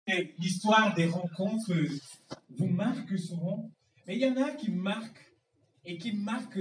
Et l'histoire des rencontres vous marque souvent, mais il y en a qui marquent et qui marquent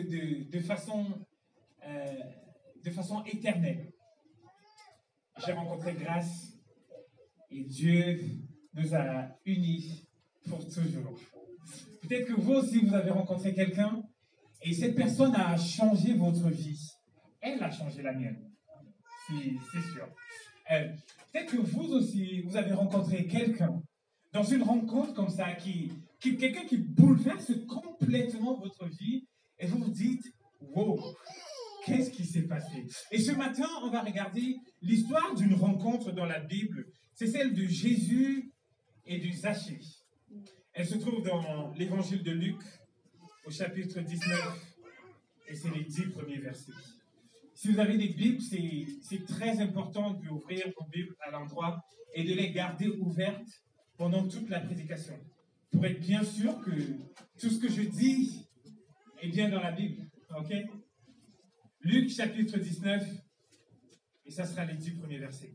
de façon éternelle. J'ai rencontré Grâce et Dieu nous a unis pour toujours. Peut-être que vous aussi, vous avez rencontré quelqu'un et cette personne a changé votre vie. Elle a changé la mienne, c'est sûr. Peut-être que vous aussi, vous avez rencontré quelqu'un dans une rencontre comme ça, quelqu'un qui bouleverse complètement votre vie et vous vous dites, wow, qu'est-ce qui s'est passé? Et ce matin, on va regarder l'histoire d'une rencontre dans la Bible. C'est celle de Jésus et du Zachée. Elle se trouve dans l'évangile de Luc, au chapitre 19, et c'est les 10 premiers versets. Si vous avez des Bibles, c'est très important d'ouvrir vos Bibles à l'endroit et de les garder ouvertes pendant toute la prédication, pour être bien sûr que tout ce que je dis est bien dans la Bible. Ok? Luc chapitre 19, et ça sera les 10 premiers versets.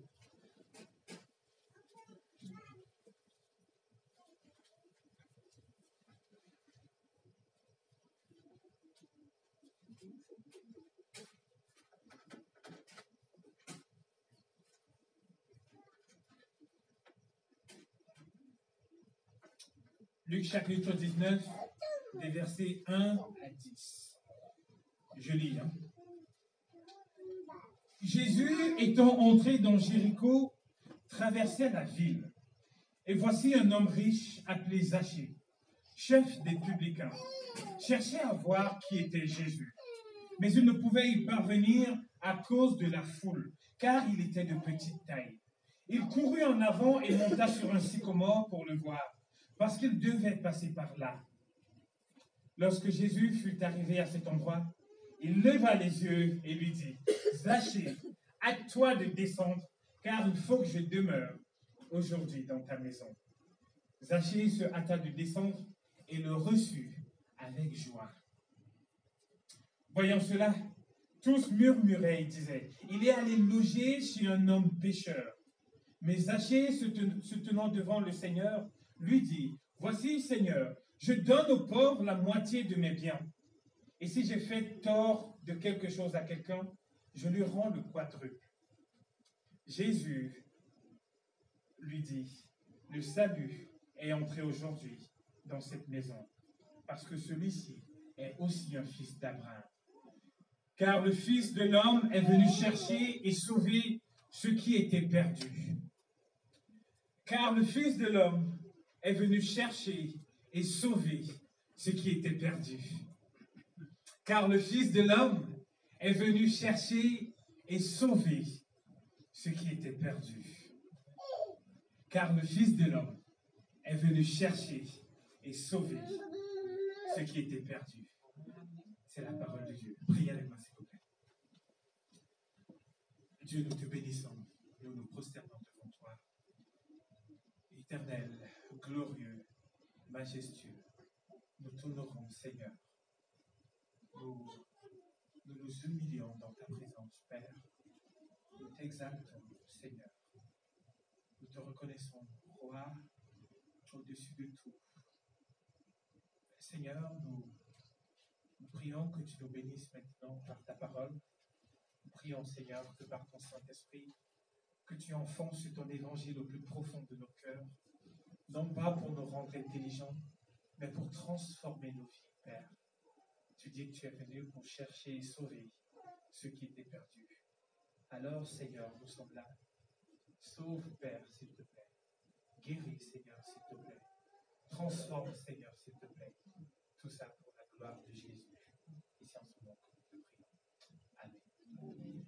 Luc chapitre 19, des versets 1 à 10. Je lis. Jésus, étant entré dans Jéricho, traversait la ville. Et voici un homme riche appelé Zachée, chef des publicains, cherchait à voir qui était Jésus. Mais il ne pouvait y parvenir à cause de la foule, car il était de petite taille. Il courut en avant et monta sur un sycomore pour le voir, parce qu'il devait passer par là. Lorsque Jésus fut arrivé à cet endroit, il leva les yeux et lui dit, « Zachée, hâte-toi de descendre, car il faut que je demeure aujourd'hui dans ta maison. » Zachée se hâta de descendre et le reçut avec joie. Voyant cela, tous murmuraient et disaient, « Il est allé loger chez un homme pécheur. » Mais Zachée, se tenant devant le Seigneur, lui dit, « Voici, Seigneur, je donne aux pauvres la moitié de mes biens. Et si j'ai fait tort de quelque chose à quelqu'un, je lui rends le quadruple. » Jésus lui dit, « Le salut est entré aujourd'hui dans cette maison, parce que celui-ci est aussi un fils d'Abraham. Car le Fils de l'homme est venu chercher et sauver ce qui était perdu. Car le Fils de l'homme est venu chercher et sauver ce qui était perdu. Car le Fils de l'homme est venu chercher et sauver ce qui était perdu. Car le Fils de l'homme est venu chercher et sauver ce qui était perdu. C'est la parole de Dieu. Priez avec moi, s'il vous plaît. Dieu, nous te bénissons. Nous nous prosternons devant toi. Éternel, glorieux, majestueux, nous t'honorons, Seigneur. Nous nous humilions dans ta présence, Père. Nous t'exaltons, Seigneur. Nous te reconnaissons, roi, au-dessus de tout. Seigneur, nous prions que tu nous bénisses maintenant par ta parole. Nous prions, Seigneur, que par ton Saint-Esprit, que tu enfonces ton évangile au plus profond de nos cœurs, non pas pour nous rendre intelligents, mais pour transformer nos vies, Père. Tu dis que tu es venu pour chercher et sauver ceux qui étaient perdus. Alors, Seigneur, nous sommes là. Sauve, Père, s'il te plaît. Guéris, Seigneur, s'il te plaît. Transforme, Seigneur, s'il te plaît. Tout ça pour la gloire de Jésus. Et c'est en ce moment que nous te prions. Amen.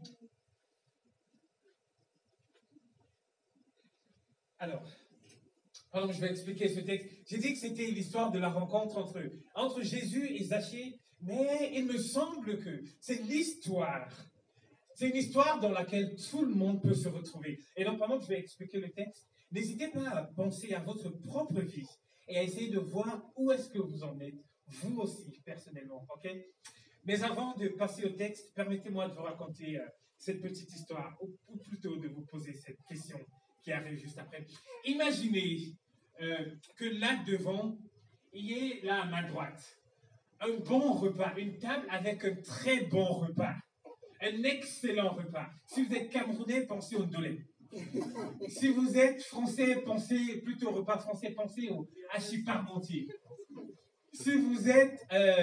Alors, pendant que je vais expliquer ce texte, j'ai dit que c'était l'histoire de la rencontre entre Jésus et Zachée, mais il me semble que c'est l'histoire. C'est une histoire dans laquelle tout le monde peut se retrouver. Et donc, pendant que je vais expliquer le texte, n'hésitez pas à penser à votre propre vie et à essayer de voir où est-ce que vous en êtes, vous aussi, personnellement, ok? Mais avant de passer au texte, permettez-moi de vous raconter cette petite histoire, ou plutôt de vous poser cette question qui arrive juste après. Imaginez que là devant, il y ait là à ma droite un bon repas, une table avec un très bon repas, un excellent repas. Si vous êtes Camerounais, pensez au ndolé. Si vous êtes Français, pensez plutôt au repas français, pensez au hachis parmentier. Si vous êtes...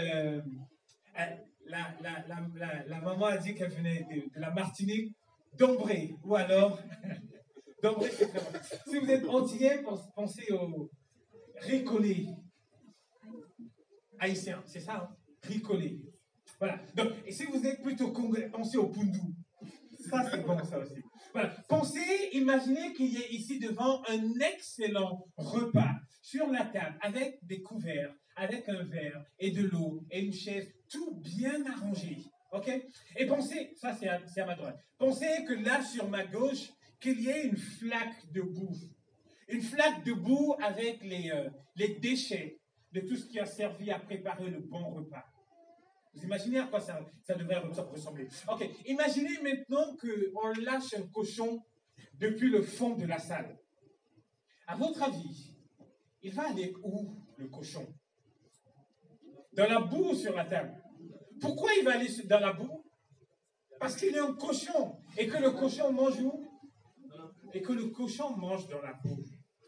la maman a dit qu'elle venait de la Martinique, d'Ombré, ou alors... d'Ombré, c'est très bon. Si vous êtes antillais, pensez au ricolé. Haïtien, c'est ça, hein? Ricolé. Voilà. Donc, et si vous êtes plutôt congolais, pensez au poundou. Ça, c'est bon, ça aussi. Voilà. Pensez, imaginez qu'il y ait ici devant un excellent repas sur la table avec des couverts, avec un verre et de l'eau et une chaise, tout bien arrangé. OK? Et pensez, ça c'est à ma droite, pensez que là sur ma gauche, qu'il y ait une flaque de boue. Une flaque de boue avec les déchets de tout ce qui a servi à préparer le bon repas. Vous imaginez à quoi ça devrait ressembler? Ok, imaginez maintenant qu'on lâche un cochon depuis le fond de la salle. À votre avis, il va aller où, le cochon? Dans la boue ou sur la table? Pourquoi il va aller dans la boue? Parce qu'il est un cochon et que le cochon mange où? Et que le cochon mange dans la boue.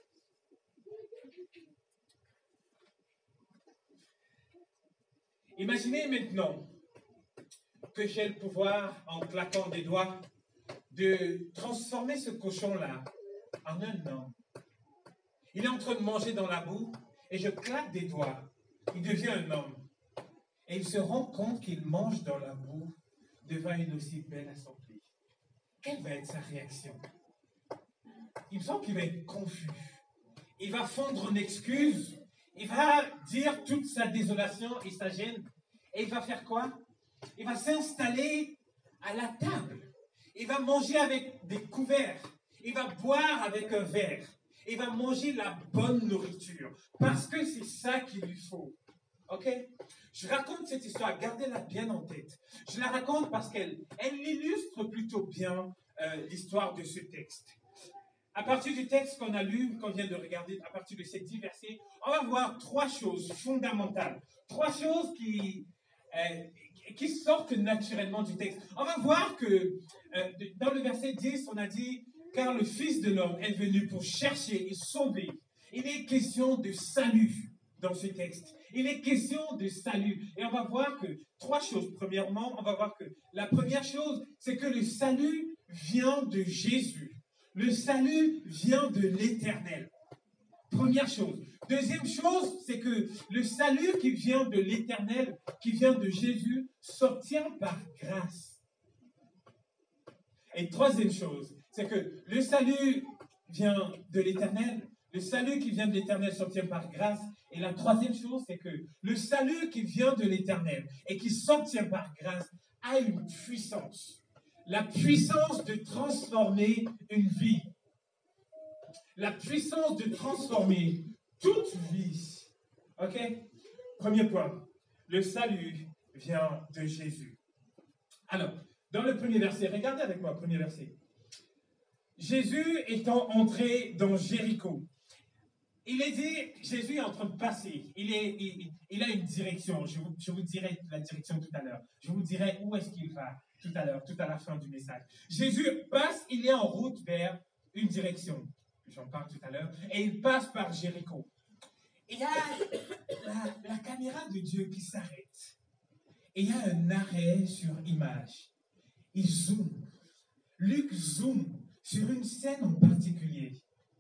Imaginez maintenant que j'ai le pouvoir, en claquant des doigts, de transformer ce cochon-là en un homme. Il est en train de manger dans la boue et je claque des doigts. Il devient un homme. Et il se rend compte qu'il mange dans la boue devant une aussi belle assemblée. Quelle va être sa réaction? Il me semble qu'il va être confus. Il va fondre en excuses. Il va dire toute sa désolation et sa gêne. Et il va faire quoi? Il va s'installer à la table. Il va manger avec des couverts. Il va boire avec un verre. Il va manger la bonne nourriture. Parce que c'est ça qu'il lui faut. OK? Je raconte cette histoire, gardez-la bien en tête. Je la raconte parce qu'elle illustre plutôt bien l'histoire de ce texte. À partir du texte qu'on a lu, qu'on vient de regarder, à partir de ces 10 versets, on va voir 3 choses fondamentales. 3 choses qui sortent naturellement du texte. On va voir que dans le verset 10, on a dit « Car le Fils de l'homme est venu pour chercher et sauver ». Il est question de salut dans ce texte. Il est question de salut. Et on va voir que 3 choses. Premièrement, on va voir que la première chose, c'est que le salut vient de Jésus. Le salut vient de l'Éternel. Première chose. Deuxième chose, c'est que le salut qui vient de l'Éternel, qui vient de Jésus, s'obtient par grâce. Et troisième chose, c'est que le salut vient de l'Éternel, le salut qui vient de l'Éternel s'obtient par grâce. Et la troisième chose, c'est que le salut qui vient de l'Éternel et qui s'obtient par grâce a une puissance. La puissance de transformer une vie. La puissance de transformer toute vie. OK? Premier point. Le salut vient de Jésus. Alors, dans le premier verset, regardez avec moi, premier verset. Jésus étant entré dans Jéricho. Il est dit, Jésus est en train de passer. Il a une direction. Je vous dirai la direction tout à l'heure. Je vous dirai où est-ce qu'il va tout à l'heure, tout à la fin du message. Jésus passe, il est en route vers une direction. J'en parle tout à l'heure. Et il passe par Jéricho. Il y a la caméra de Dieu qui s'arrête. Et il y a un arrêt sur image. Il zoome. Luc zoome sur une scène en particulier.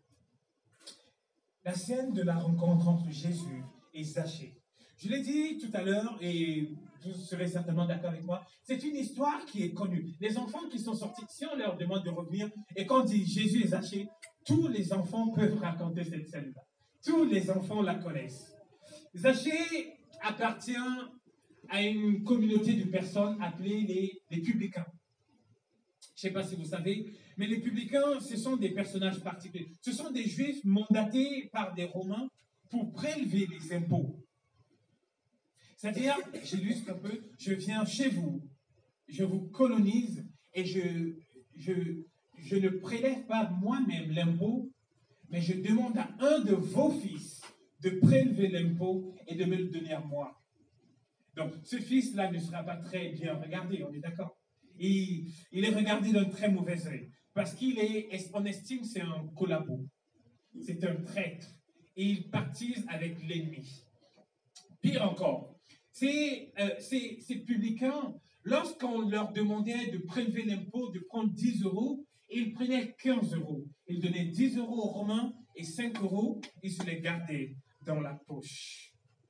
La scène de la rencontre entre Jésus et Zachée. Je l'ai dit tout à l'heure, et vous serez certainement d'accord avec moi, c'est une histoire qui est connue. Les enfants qui sont sortis, si on leur demande de revenir, et qu'on dit Jésus et Zachée, tous les enfants peuvent raconter cette scène-là. Tous les enfants la connaissent. Zachée appartient à une communauté de personnes appelées les publicains. Je ne sais pas si vous savez, mais les publicains, ce sont des personnages particuliers. Ce sont des juifs mandatés par des Romains pour prélever les impôts. C'est-à-dire, j'illustre un peu, je viens chez vous, je vous colonise et je je ne prélève pas moi-même l'impôt, mais je demande à un de vos fils de prélever l'impôt et de me le donner à moi. Donc, ce fils-là ne sera pas très bien regardé, on est d'accord? Il est regardé d'un très mauvais œil, parce on estime que c'est un collabo, c'est un traître, et il partise avec l'ennemi. Pire encore, ces publicains, lorsqu'on leur demandait de prélever l'impôt, de prendre 10 euros, ils prenaient 15 euros. Ils donnaient 10 euros aux Romains et 5 euros, ils se les gardaient dans la poche.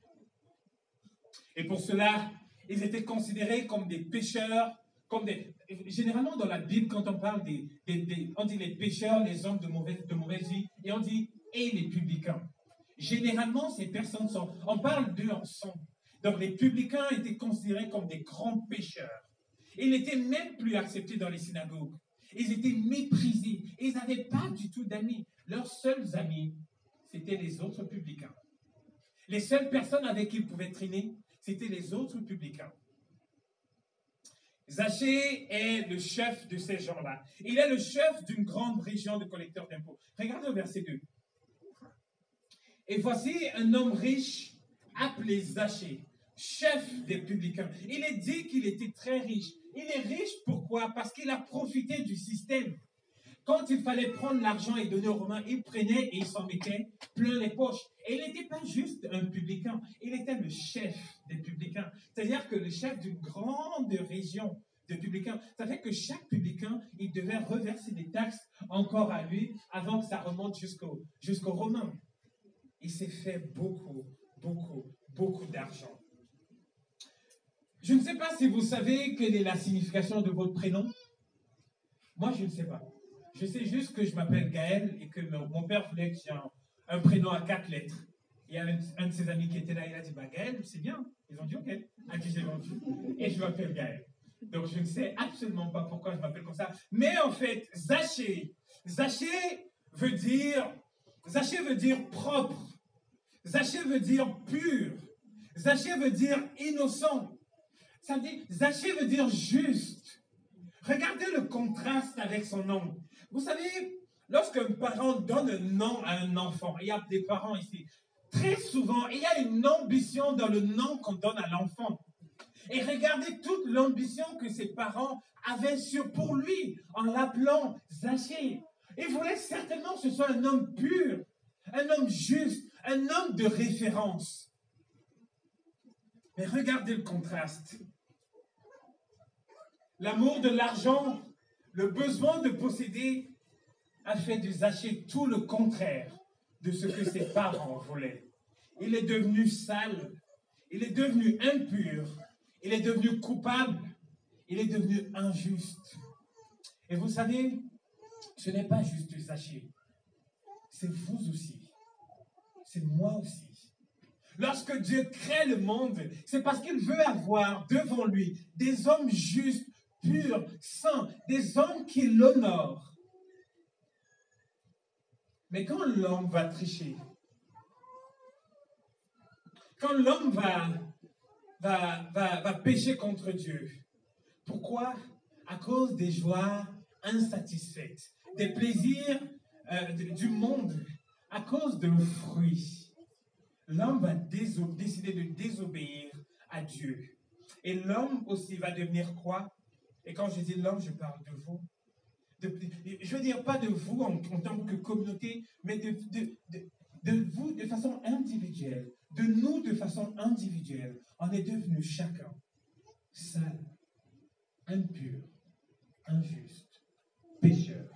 Et pour cela, ils étaient considérés comme des pécheurs, généralement dans la Bible, quand on parle on dit les pécheurs, les hommes de mauvaise vie, et on dit et les publicains. Généralement, ces personnes on parle d'eux ensemble. Donc les publicains étaient considérés comme des grands pécheurs. Ils n'étaient même plus acceptés dans les synagogues. Ils étaient méprisés. Ils n'avaient pas du tout d'amis. Leurs seuls amis, c'était les autres publicains. Les seules personnes avec qui ils pouvaient traîner, c'était les autres publicains. Zachée est le chef de ces gens-là. Il est le chef d'une grande région de collecteurs d'impôts. Regardez au verset 2. Et voici un homme riche appelé Zachée, chef des publicains. Il est dit qu'il était très riche. Il est riche pourquoi? Parce qu'il a profité du système. Quand il fallait prendre l'argent et donner aux Romains, il prenait et il s'en mettait plein les poches. Et il n'était pas juste un publicain, il était le chef des publicains. C'est-à-dire que le chef d'une grande région de publicains. Ça fait que chaque publicain, il devait reverser des taxes encore à lui avant que ça remonte jusqu'aux Romains. Il s'est fait beaucoup d'argent. Je ne sais pas si vous savez quelle est la signification de votre prénom. Moi, je ne sais pas. Je sais juste que je m'appelle Gaël et que mon père voulait que j'ai un prénom à 4 lettres. Il y a un de ses amis qui était là, il a dit, bah Gaël, c'est bien. Ils ont dit, ok, à qui j'ai vendu. Et je m'appelle Gaël. Donc, je ne sais absolument pas pourquoi je m'appelle comme ça. Mais en fait, Zachée veut dire propre. Zachée veut dire pur. Zachée veut dire innocent. Ça veut dire, Zachée veut dire juste. Regardez le contraste avec son nom. Vous savez, lorsqu'un parent donne un nom à un enfant, il y a des parents ici, très souvent, il y a une ambition dans le nom qu'on donne à l'enfant. Et regardez toute l'ambition que ses parents avaient pour lui en l'appelant Zachée. Ils voulaient certainement que ce soit un homme pur, un homme juste, un homme de référence. Mais regardez le contraste. L'amour de l'argent, le besoin de posséder a fait de Zachée tout le contraire de ce que ses parents voulaient. Il est devenu sale, il est devenu impur, il est devenu coupable, il est devenu injuste. Et vous savez, ce n'est pas juste Zachée, c'est vous aussi, c'est moi aussi. Lorsque Dieu crée le monde, c'est parce qu'il veut avoir devant lui des hommes justes, purs, saints, des hommes qui l'honorent. Mais quand l'homme va tricher, quand l'homme va pécher contre Dieu, pourquoi? À cause des joies insatisfaites, des plaisirs du monde, à cause de fruits. L'homme va décider de désobéir à Dieu. Et l'homme aussi va devenir quoi? Et quand je dis l'homme, je parle de vous. Je veux dire pas de vous en tant que communauté, mais de vous de façon individuelle, de nous de façon individuelle. On est devenu chacun sale, impur, injuste, pécheur.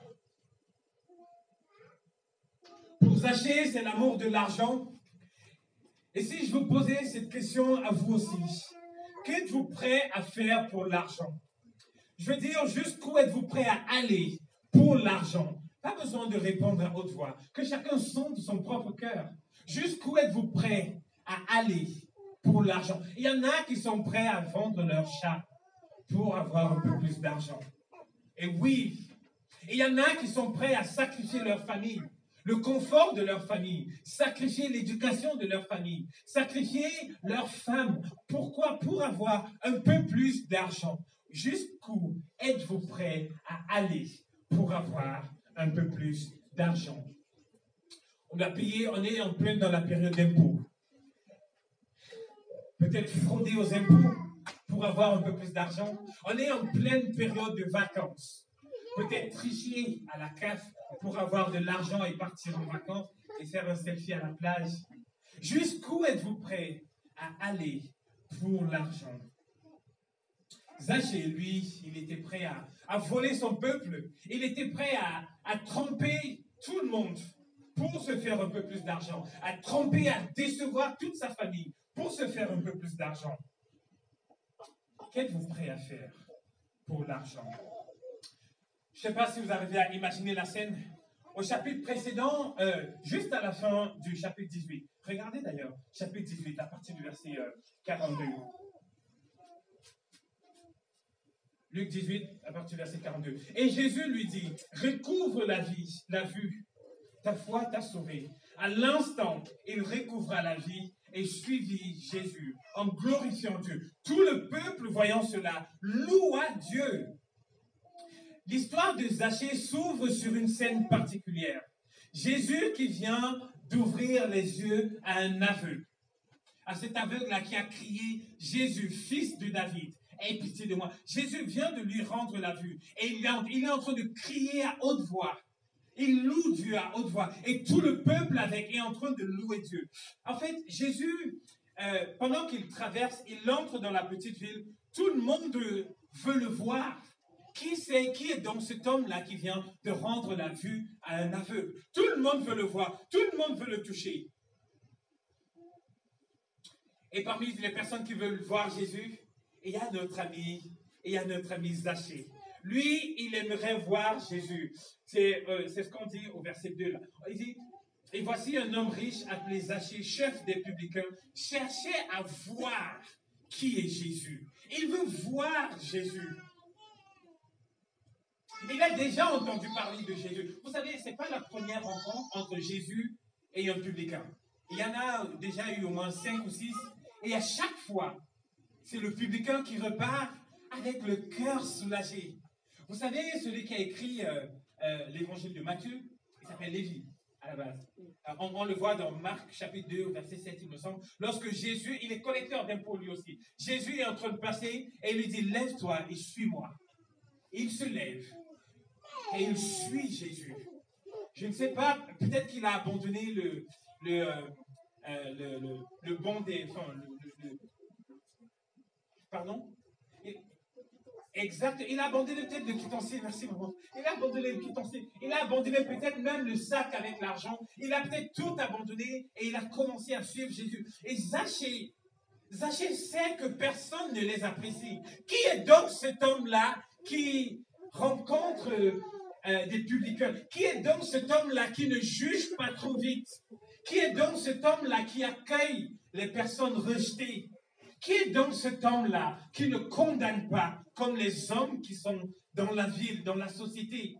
Pour Zachée, c'est l'amour de l'argent. Et si je vous posais cette question à vous aussi, qu'êtes-vous prêt à faire pour l'argent? Je veux dire, jusqu'où êtes-vous prêt à aller pour l'argent? Pas besoin de répondre à haute voix. Que chacun sonde son propre cœur. Jusqu'où êtes-vous prêt à aller pour l'argent? Il y en a qui sont prêts à vendre leur chat pour avoir un peu plus d'argent. Et oui, il y en a qui sont prêts à sacrifier leur famille, le confort de leur famille, sacrifier l'éducation de leur famille, sacrifier leur femme. Pourquoi? Pour avoir un peu plus d'argent. Jusqu'où êtes-vous prêt à aller pour avoir un peu plus d'argent. On doit payer, on est en plein dans la période d'impôts. Peut-être frauder aux impôts pour avoir un peu plus d'argent. On est en pleine période de vacances. Peut-être tricher à la CAF pour avoir de l'argent et partir en vacances et faire un selfie à la plage. Jusqu'où êtes-vous prêt à aller pour l'argent? Zachée, lui, il était prêt à voler son peuple. Il était prêt à tromper tout le monde pour se faire un peu plus d'argent. À tromper, à décevoir toute sa famille pour se faire un peu plus d'argent. Qu'êtes-vous prêt à faire pour l'argent? Je ne sais pas si vous arrivez à imaginer la scène. Au chapitre précédent, juste à la fin du chapitre 18. Regardez d'ailleurs, chapitre 18, à partir du verset 42. Luc 18, à partir du verset 42. Et Jésus lui dit, recouvre la vue, ta foi t'a sauvé. À l'instant, il recouvra la vie et suivit Jésus en glorifiant Dieu. Tout le peuple, voyant cela, loua Dieu. L'histoire de Zachée s'ouvre sur une scène particulière. Jésus qui vient d'ouvrir les yeux à un aveugle. À cet aveugle-là qui a crié, Jésus, fils de David, aie pitié de moi. Jésus vient de lui rendre la vue. Et il est en train de crier à haute voix. Il loue Dieu à haute voix. Et tout le peuple avec est en train de louer Dieu. En fait, Jésus, pendant qu'il traverse, il entre dans la petite ville. Tout le monde veut le voir. Qui est donc cet homme-là qui vient de rendre la vue à un aveugle? Tout le monde veut le voir. Tout le monde veut le toucher. Et parmi les personnes qui veulent voir Jésus, il y a notre ami Zachée. Lui, il aimerait voir Jésus. C'est ce qu'on dit au verset 2 là. Il dit, et voici un homme riche appelé Zachée, chef des publicains, cherchait à voir qui est Jésus. Il veut voir Jésus. Il a déjà entendu parler de Jésus. Vous savez, ce n'est pas la première rencontre entre Jésus et un publicain. Il y en a déjà eu au moins 5 ou 6. Et à chaque fois, c'est le publicain qui repart avec le cœur soulagé. Vous savez, celui qui a écrit l'évangile de Matthieu, il s'appelle Lévi, à la base. On le voit dans Marc, chapitre 2, verset 7, il me semble. Lorsque Jésus, il est collecteur d'impôts lui aussi. Jésus est en train de passer et il lui dit, lève-toi et suis-moi. Il se lève et il suit Jésus. Je ne sais pas, peut-être qu'il a abandonné le bon des... Enfin, pardon? Exact. Il a abandonné peut-être le quitancier. Merci, maman. Il a abandonné le quitancier. Il a abandonné peut-être même le sac avec l'argent. Il a peut-être tout abandonné et il a commencé à suivre Jésus. Et Zachée sait que personne ne les apprécie. Qui est donc cet homme-là qui rencontre des publicains? Qui est donc cet homme-là qui ne juge pas trop vite? Qui est donc cet homme-là qui accueille les personnes rejetées? Qui est donc cet homme-là qui ne condamne pas comme les hommes qui sont dans la ville, dans la société?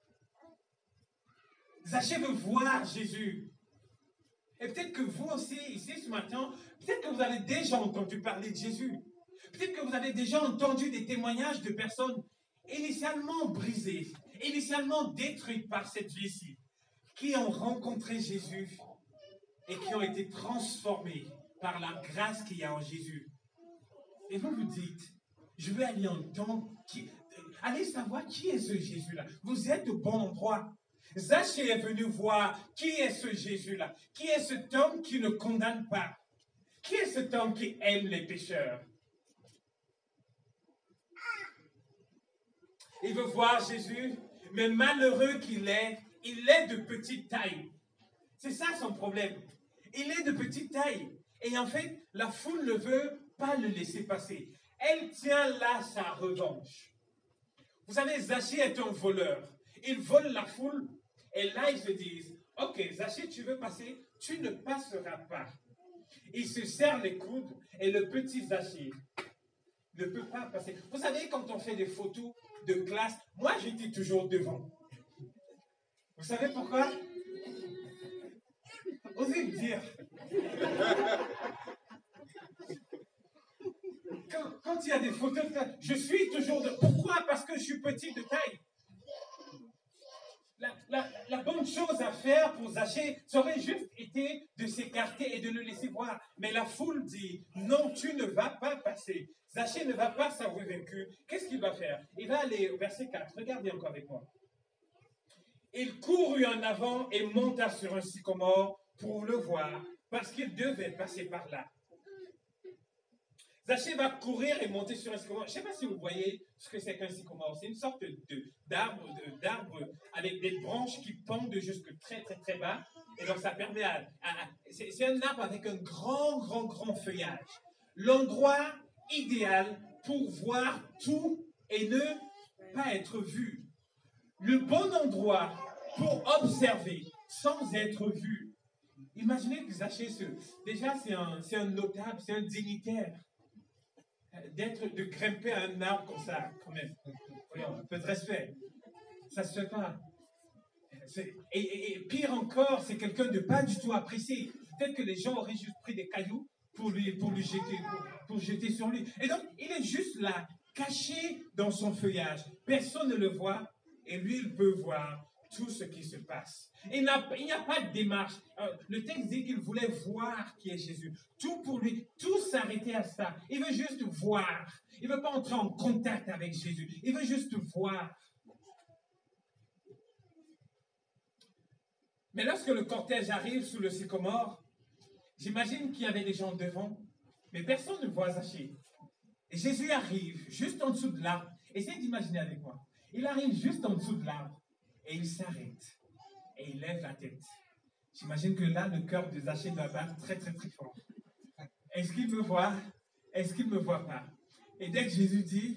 Zachée veut voir Jésus. Et peut-être que vous aussi, ici ce matin, peut-être que vous avez déjà entendu parler de Jésus. Peut-être que vous avez déjà entendu des témoignages de personnes initialement brisées, initialement détruites par cette vie-ci, qui ont rencontré Jésus et qui ont été transformées par la grâce qu'il y a en Jésus. Et vous vous dites, je veux aller entendre, allez savoir qui est ce Jésus-là. Vous êtes au bon endroit. Zachée est venu voir qui est ce Jésus-là. Qui est cet homme qui ne condamne pas? Qui est cet homme qui aime les pécheurs? Il veut voir Jésus, mais malheureux qu'il est, il est de petite taille. C'est ça son problème. Il est de petite taille. Et en fait, la foule ne veut pas le laisser passer. Elle tient là sa revanche. Vous savez, Zachée est un voleur. Il vole la foule. Et là, ils se disent, ok, Zachée, tu veux passer? Tu ne passeras pas. Il se serre les coudes et le petit Zachée ne peut pas passer. Vous savez, quand on fait des photos de classe, moi, j'étais toujours devant. Vous savez pourquoi? Osez me dire. Quand il y a des photos de classe, je suis toujours devant. Pourquoi? Parce que je suis petit de taille. bonne chose à faire pour Zachée, ça aurait juste été de s'écarter et de le laisser voir. Mais la foule dit, non, tu ne vas pas passer. Zachée ne va pas s'avouer vaincu. Qu'est-ce qu'il va faire? Il va aller au verset 4. Regardez encore avec moi. Il courut en avant et monta sur un sycomore pour le voir, parce qu'il devait passer par là. Zachée va courir et monter sur un sycomore. Je ne sais pas si vous voyez ce que c'est qu'un sycomore. C'est une sorte d'arbre avec des branches qui pendent jusque très, très, très bas. Et donc, ça permet c'est un arbre avec un grand feuillage. L'endroit idéal pour voir tout et ne pas être vu. Le bon endroit pour observer sans être vu. Imaginez que Zachée, déjà c'est un notable, c'est un dignitaire. De grimper à un arbre comme ça, quand même. Voyons, un peu de respect. Ça se fait pas. Et pire encore, c'est quelqu'un de pas du tout apprécié. Peut-être que les gens auraient juste pris des cailloux pour jeter sur lui. Et donc, il est juste là, caché dans son feuillage. Personne ne le voit, et lui, il peut voir tout ce qui se passe. Il n'y a pas de démarche. Le texte dit qu'il voulait voir qui est Jésus. Tout pour lui, tout s'arrêtait à ça. Il veut juste voir. Il ne veut pas entrer en contact avec Jésus. Il veut juste voir. Mais lorsque le cortège arrive sous le sycomore, j'imagine qu'il y avait des gens devant, mais personne ne voit Zachée. Et Jésus arrive juste en dessous de l'arbre. Essayez d'imaginer avec moi. Il arrive juste en dessous de l'arbre et il s'arrête et il lève la tête. J'imagine que là, le cœur de Zachée doit battre très, très, très fort. Est-ce qu'il me voit? Est-ce qu'il ne me voit pas? Et dès que Jésus dit,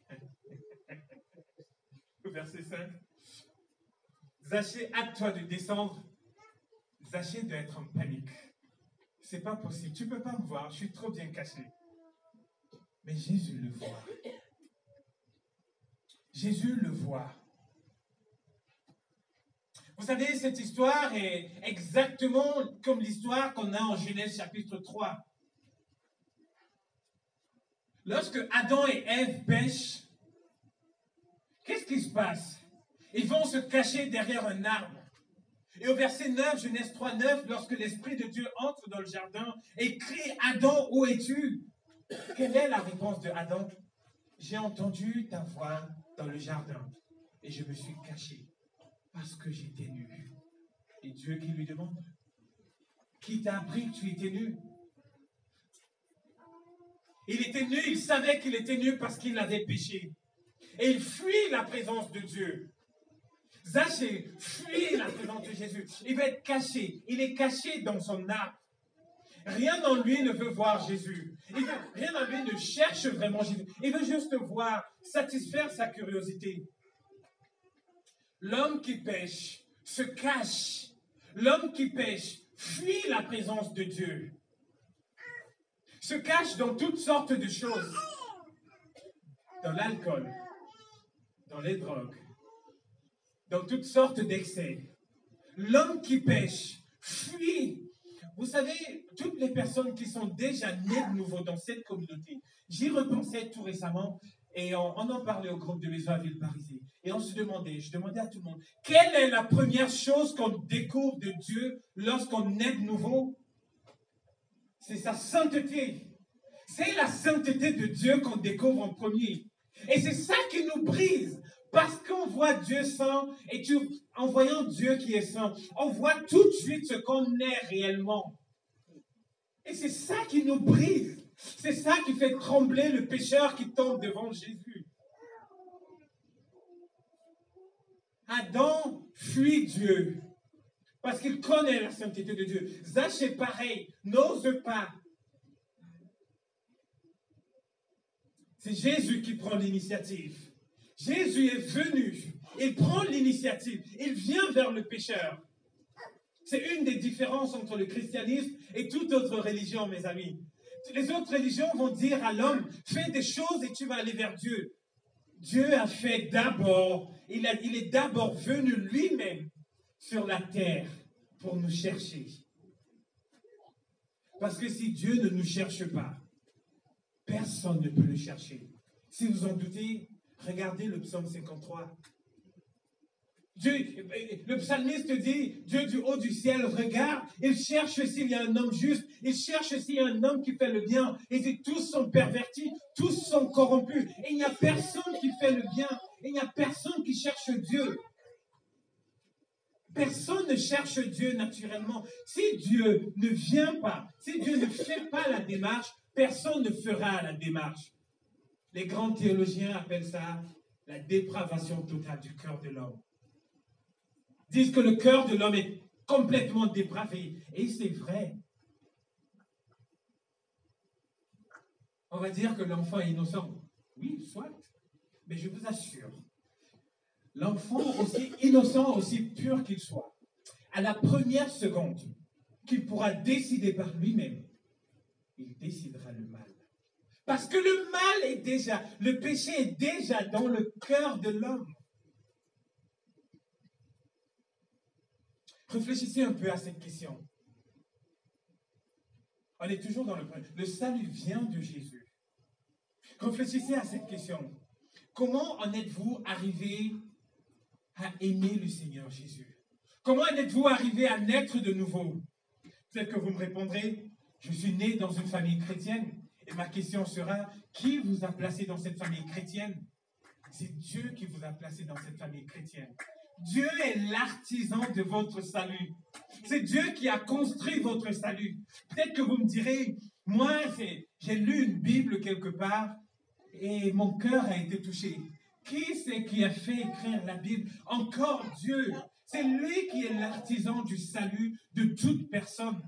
au verset 5, Zachée, hâte-toi de descendre. Zachée doit être en panique. C'est pas possible. Tu ne peux pas me voir. Je suis trop bien caché. Mais Jésus le voit. Jésus le voit. Vous savez, cette histoire est exactement comme l'histoire qu'on a en Genèse chapitre 3. Lorsque Adam et Ève pêchent, qu'est-ce qui se passe? Ils vont se cacher derrière un arbre. Et au verset 9, Genèse 3, 9, lorsque l'Esprit de Dieu entre dans le jardin et crie « Adam, où es-tu » Quelle est la réponse de Adam? J'ai entendu ta voix dans le jardin et je me suis caché parce que j'étais nu. Et Dieu qui lui demande, qui t'a appris que tu étais nu? Il était nu, il savait qu'il était nu parce qu'il avait péché. Et il fuit la présence de Dieu. Zachée fuit la présence de Jésus. Il va être caché. Il est caché dans son arbre. Rien en lui ne veut voir Jésus. Rien en lui ne cherche vraiment Jésus. Il veut juste voir, satisfaire sa curiosité. L'homme qui pêche se cache. L'homme qui pêche fuit la présence de Dieu. Se cache dans toutes sortes de choses. Dans l'alcool, dans les drogues, dans toutes sortes d'excès. L'homme qui pêche fuit. Vous savez, toutes les personnes qui sont déjà nées de nouveau dans cette communauté, j'y repensais tout récemment et on en parlait au groupe de Maison à Ville-Parisée. Et on se demandait, je demandais à tout le monde, quelle est la première chose qu'on découvre de Dieu lorsqu'on naît de nouveau? C'est sa sainteté. C'est la sainteté de Dieu qu'on découvre en premier. Et c'est ça qui nous brise. Parce qu'on voit Dieu saint, et en voyant Dieu qui est saint, on voit tout de suite ce qu'on est réellement. Et c'est ça qui nous brise. C'est ça qui fait trembler le pécheur qui tombe devant Jésus. Adam fuit Dieu parce qu'il connaît la sainteté de Dieu. Zachée, pareil, n'ose pas. C'est Jésus qui prend l'initiative. Jésus est venu, il prend l'initiative, il vient vers le pécheur. C'est une des différences entre le christianisme et toute autre religion, mes amis. Les autres religions vont dire à l'homme, fais des choses et tu vas aller vers Dieu. Dieu a fait d'abord, il est d'abord venu lui-même sur la terre pour nous chercher. Parce que si Dieu ne nous cherche pas, personne ne peut le chercher. Si vous en doutez, regardez le psaume 53. Le psalmiste dit, Dieu du haut du ciel regarde, il cherche s'il y a un homme juste, il cherche s'il y a un homme qui fait le bien, et si tous sont pervertis, tous sont corrompus, et il n'y a personne qui fait le bien, et il n'y a personne qui cherche Dieu. Personne ne cherche Dieu naturellement. Si Dieu ne vient pas, si Dieu ne fait pas la démarche, personne ne fera la démarche. Les grands théologiens appellent ça la dépravation totale du cœur de l'homme. Disent que le cœur de l'homme est complètement dépravé. Et c'est vrai. On va dire que l'enfant est innocent. Oui, soit. Mais je vous assure, l'enfant, aussi innocent, aussi pur qu'il soit, à la première seconde qu'il pourra décider par lui-même, il décidera le mal. Parce que le mal est déjà, le péché est déjà dans le cœur de l'homme. Réfléchissez un peu à cette question. On est toujours dans le problème. Le salut vient de Jésus. Réfléchissez à cette question. Comment en êtes-vous arrivé à aimer le Seigneur Jésus? Comment en êtes-vous arrivé à naître de nouveau? Peut-être que vous me répondrez, je suis né dans une famille chrétienne. Et ma question sera, qui vous a placé dans cette famille chrétienne? C'est Dieu qui vous a placé dans cette famille chrétienne. Dieu est l'artisan de votre salut. C'est Dieu qui a construit votre salut. Peut-être que vous me direz, moi, j'ai lu une Bible quelque part et mon cœur a été touché. Qui c'est qui a fait écrire la Bible? Encore Dieu. C'est lui qui est l'artisan du salut de toute personne.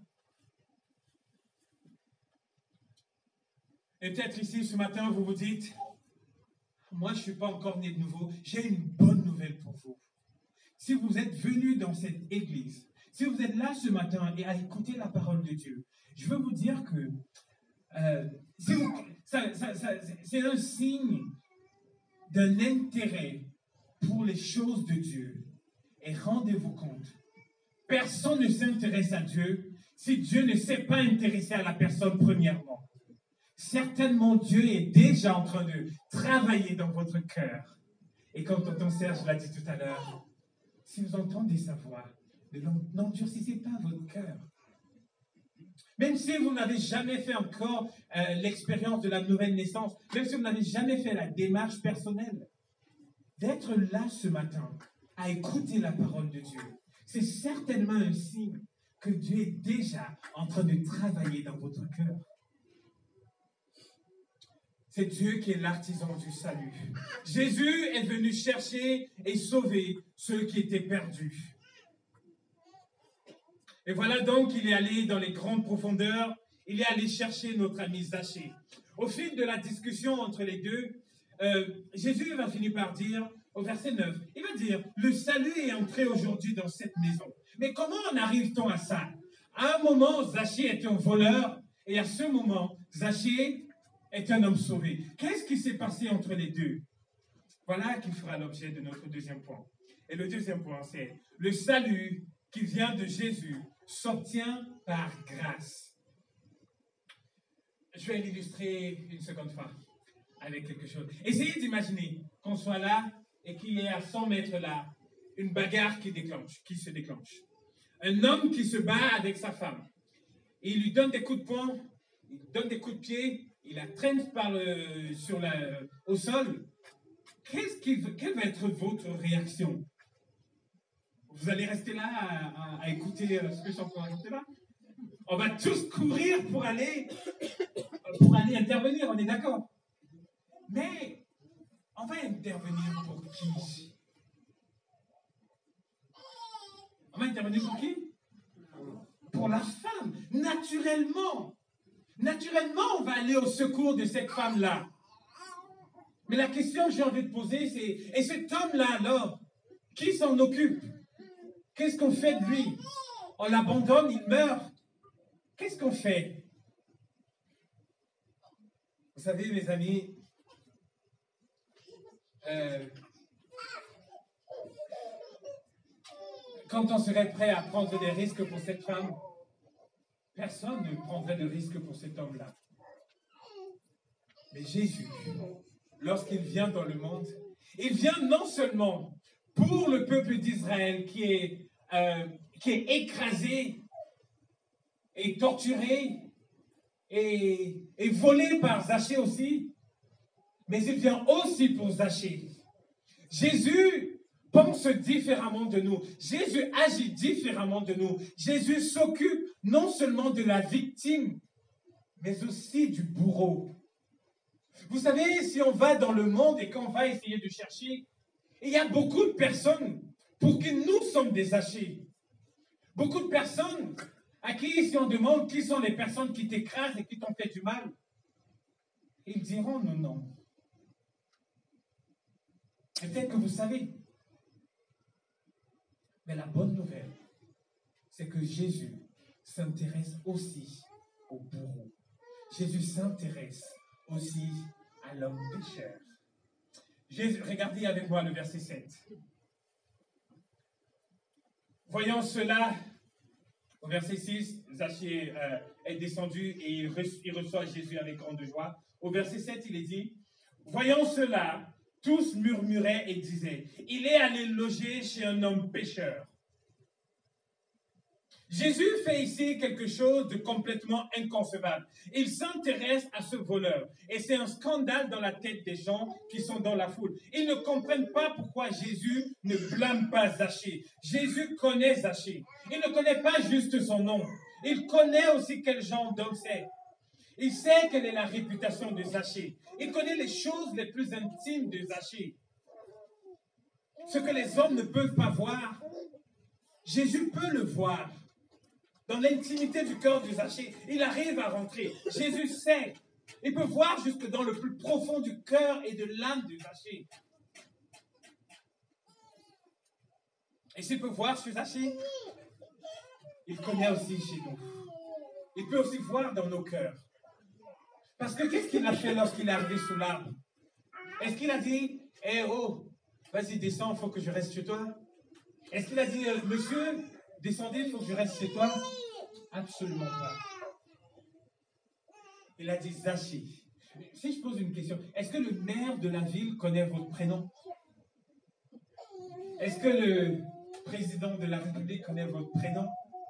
Et peut-être ici, ce matin, vous vous dites, moi, je ne suis pas encore né de nouveau. J'ai une bonne nouvelle pour vous. Si vous êtes venu dans cette église, si vous êtes là ce matin et à écouter la parole de Dieu, je veux vous dire que c'est un signe d'un intérêt pour les choses de Dieu. Et rendez-vous compte, personne ne s'intéresse à Dieu si Dieu ne s'est pas intéressé à la personne premièrement. Certainement, Dieu est déjà en train de travailler dans votre cœur. Et comme tonton Serge l'a dit tout à l'heure, si vous entendez sa voix, n'endurcissez pas votre cœur. Même si vous n'avez jamais fait encore l'expérience de la nouvelle naissance, même si vous n'avez jamais fait la démarche personnelle, d'être là ce matin, à écouter la parole de Dieu, c'est certainement un signe que Dieu est déjà en train de travailler dans votre cœur. C'est Dieu qui est l'artisan du salut. Jésus est venu chercher et sauver ceux qui étaient perdus. Et voilà donc qu'il est allé dans les grandes profondeurs, il est allé chercher notre ami Zachée. Au fil de la discussion entre les deux, Jésus va finir par dire, au verset 9, il va dire, le salut est entré aujourd'hui dans cette maison. Mais comment en arrive-t-on à ça? À un moment, Zachée est un voleur, et à ce moment, Zachée est un homme sauvé. Qu'est-ce qui s'est passé entre les deux? Voilà qui fera l'objet de notre deuxième point. Et le deuxième point, c'est le salut qui vient de Jésus s'obtient par grâce. Je vais l'illustrer une seconde fois avec quelque chose. Essayez d'imaginer qu'on soit là et qu'il y ait à 100 mètres là une bagarre qui se déclenche. Un homme qui se bat avec sa femme. Et il lui donne des coups de poing, il donne des coups de pied, il la traîne au sol. Quelle va être votre réaction? Vous allez rester là à écouter ce que je suis en train de raconter là? On va tous courir pour aller intervenir, on est d'accord? Mais on va intervenir pour qui? On va intervenir pour qui? Pour la femme, naturellement. Naturellement, on va aller au secours de cette femme-là. Mais la question que j'ai envie de poser, c'est, et cet homme-là alors, qui s'en occupe? Qu'est-ce qu'on fait de lui? On l'abandonne, il meurt. Qu'est-ce qu'on fait? Vous savez, mes amis, quand on serait prêt à prendre des risques pour cette femme, personne ne prendrait de risque pour cet homme-là. Mais Jésus, lorsqu'il vient dans le monde, il vient non seulement pour le peuple d'Israël qui est écrasé et torturé et volé par Zachée aussi, mais il vient aussi pour Zachée. Jésus pense différemment de nous. Jésus agit différemment de nous. Jésus s'occupe non seulement de la victime, mais aussi du bourreau. Vous savez, si on va dans le monde et qu'on va essayer de chercher, il y a beaucoup de personnes pour qui nous sommes des Zachées. Beaucoup de personnes à qui, si on demande qui sont les personnes qui t'écrasent et qui t'ont fait du mal, ils diront non, non. Peut-être que vous savez. Mais la bonne nouvelle, c'est que Jésus s'intéresse aussi au bourreau. Jésus s'intéresse aussi à l'homme pécheur. Regardez avec moi le verset 7. Voyant cela, au verset 6, Zachée est descendu et il reçoit Jésus avec grande joie. Au verset 7, il est dit, voyant cela, tous murmuraient et disaient, il est allé loger chez un homme pécheur. Jésus fait ici quelque chose de complètement inconcevable. Il s'intéresse à ce voleur. Et c'est un scandale dans la tête des gens qui sont dans la foule. Ils ne comprennent pas pourquoi Jésus ne blâme pas Zachée. Jésus connaît Zachée. Il ne connaît pas juste son nom. Il connaît aussi quel genre d'homme c'est. Il sait quelle est la réputation de Zachée. Il connaît les choses les plus intimes de Zachée. Ce que les hommes ne peuvent pas voir, Jésus peut le voir. Dans l'intimité du cœur de Zachée, il arrive à rentrer. Jésus sait. Il peut voir jusque dans le plus profond du cœur et de l'âme de Zachée. Et s'il peut voir chez Zachée, il connaît aussi chez nous. Il peut aussi voir dans nos cœurs. Parce que qu'est-ce qu'il a fait lorsqu'il est arrivé sous l'arbre? Est-ce qu'il a dit, eh oh, vas-y, descends, il faut que je reste chez toi? Est-ce qu'il a dit, monsieur, descendez, il faut que je reste chez toi? Absolument pas. Il a dit Zachée. Si je pose une question, est-ce que le maire de la ville connaît votre prénom? Est-ce que le président de la République connaît votre prénom?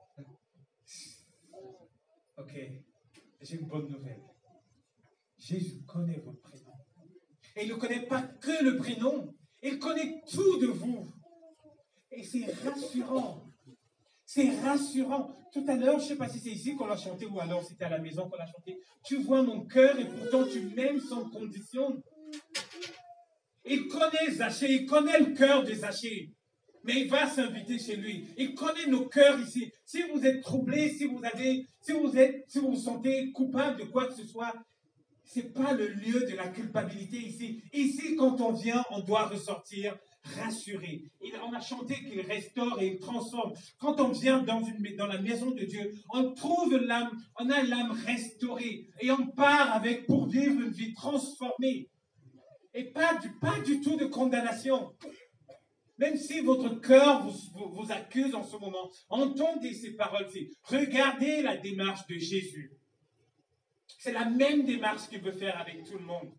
Ok, j'ai une bonne nouvelle. Jésus connaît votre prénom. Et il ne connaît pas que le prénom, il connaît tout de vous. Et c'est rassurant. C'est rassurant. Tout à l'heure, je ne sais pas si c'est ici qu'on l'a chanté ou alors c'était à la maison qu'on l'a chanté. Tu vois mon cœur et pourtant tu m'aimes sans condition. Il connaît Zachée, il connaît le cœur de Zachée. Mais il va s'inviter chez lui. Il connaît nos cœurs ici. Si vous êtes troublé, si vous vous sentez coupable de quoi que ce soit, ce n'est pas le lieu de la culpabilité ici. Ici, quand on vient, on doit ressortir rassuré. On a chanté qu'il restaure et il transforme. Quand on vient dans la maison de Dieu, on trouve l'âme, on a l'âme restaurée et on part pour vivre une vie transformée. Et pas du tout de condamnation. Même si votre cœur vous accuse en ce moment, entendez ces paroles-ci. Regardez la démarche de Jésus. C'est la même démarche qu'il veut faire avec tout le monde.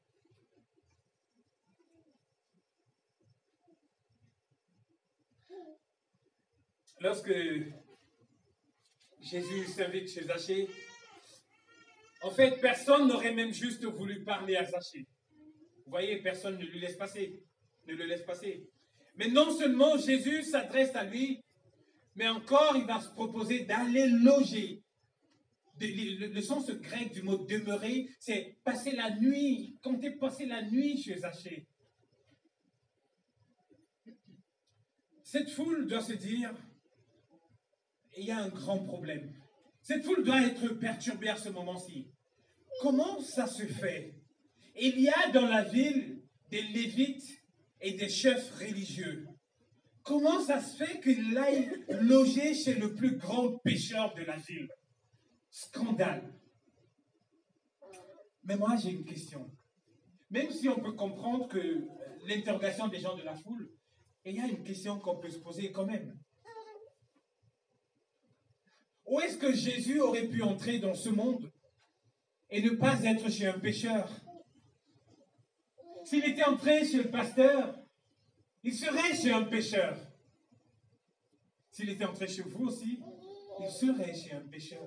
Lorsque Jésus s'invite chez Zachée, en fait, personne n'aurait même juste voulu parler à Zachée. Vous voyez, personne ne lui laisse passer, ne le laisse passer. Mais non seulement Jésus s'adresse à lui, mais encore il va se proposer d'aller loger. Le sens grec du mot demeurer, c'est passer la nuit, compter passer la nuit chez Zachée. Cette foule doit se dire, il y a un grand problème. Cette foule doit être perturbée à ce moment-ci. Comment ça se fait? Il y a dans la ville des Lévites et des chefs religieux. Comment ça se fait qu'il aille loger chez le plus grand pécheur de la ville? Scandale. Mais moi, j'ai une question. Même si on peut comprendre que l'interrogation des gens de la foule, il y a une question qu'on peut se poser quand même. Où est-ce que Jésus aurait pu entrer dans ce monde et ne pas être chez un pécheur? S'il était entré chez le pasteur, Il serait chez un pécheur. S'il était entré chez vous aussi, il serait chez un pécheur.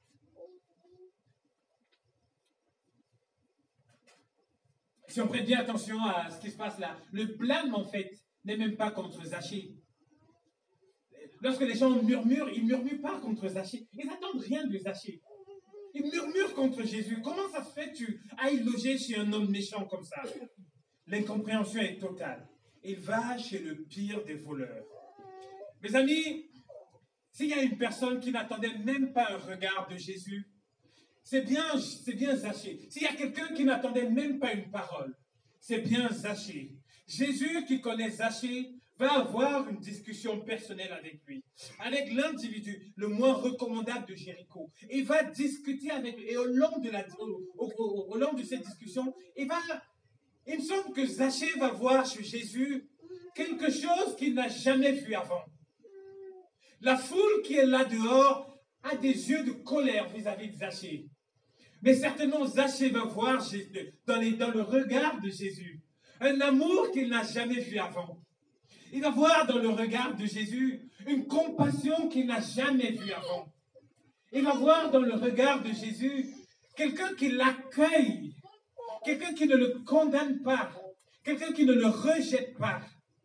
Si on prête bien attention à ce qui se passe là, le blâme en fait n'est même pas contre Zachée. Lorsque les gens murmurent, ils ne murmurent pas contre Zachée. Ils n'attendent rien de Zachée. Ils murmurent contre Jésus. Comment ça se fait que tu ailles loger chez un homme méchant comme ça? L'incompréhension est totale. Il va chez le pire des voleurs. Mes amis, s'il y a une personne qui n'attendait même pas un regard de Jésus, c'est bien Zachée. S'il y a quelqu'un qui n'attendait même pas une parole, c'est bien Zachée. Jésus qui connaît Zachée va avoir une discussion personnelle avec lui, avec l'individu le moins recommandable de Jéricho. Il va discuter avec lui. Et au long de cette discussion, il me semble que Zachée va voir chez Jésus quelque chose qu'il n'a jamais vu avant. La foule qui est là dehors a des yeux de colère vis-à-vis de Zachée. Mais certainement, Zachée va voir dans le regard de Jésus un amour qu'il n'a jamais vu avant. Il va voir dans le regard de Jésus une compassion qu'il n'a jamais vue avant. Il va voir dans le regard de Jésus quelqu'un qui l'accueille, quelqu'un qui ne le condamne pas, quelqu'un qui ne le rejette pas,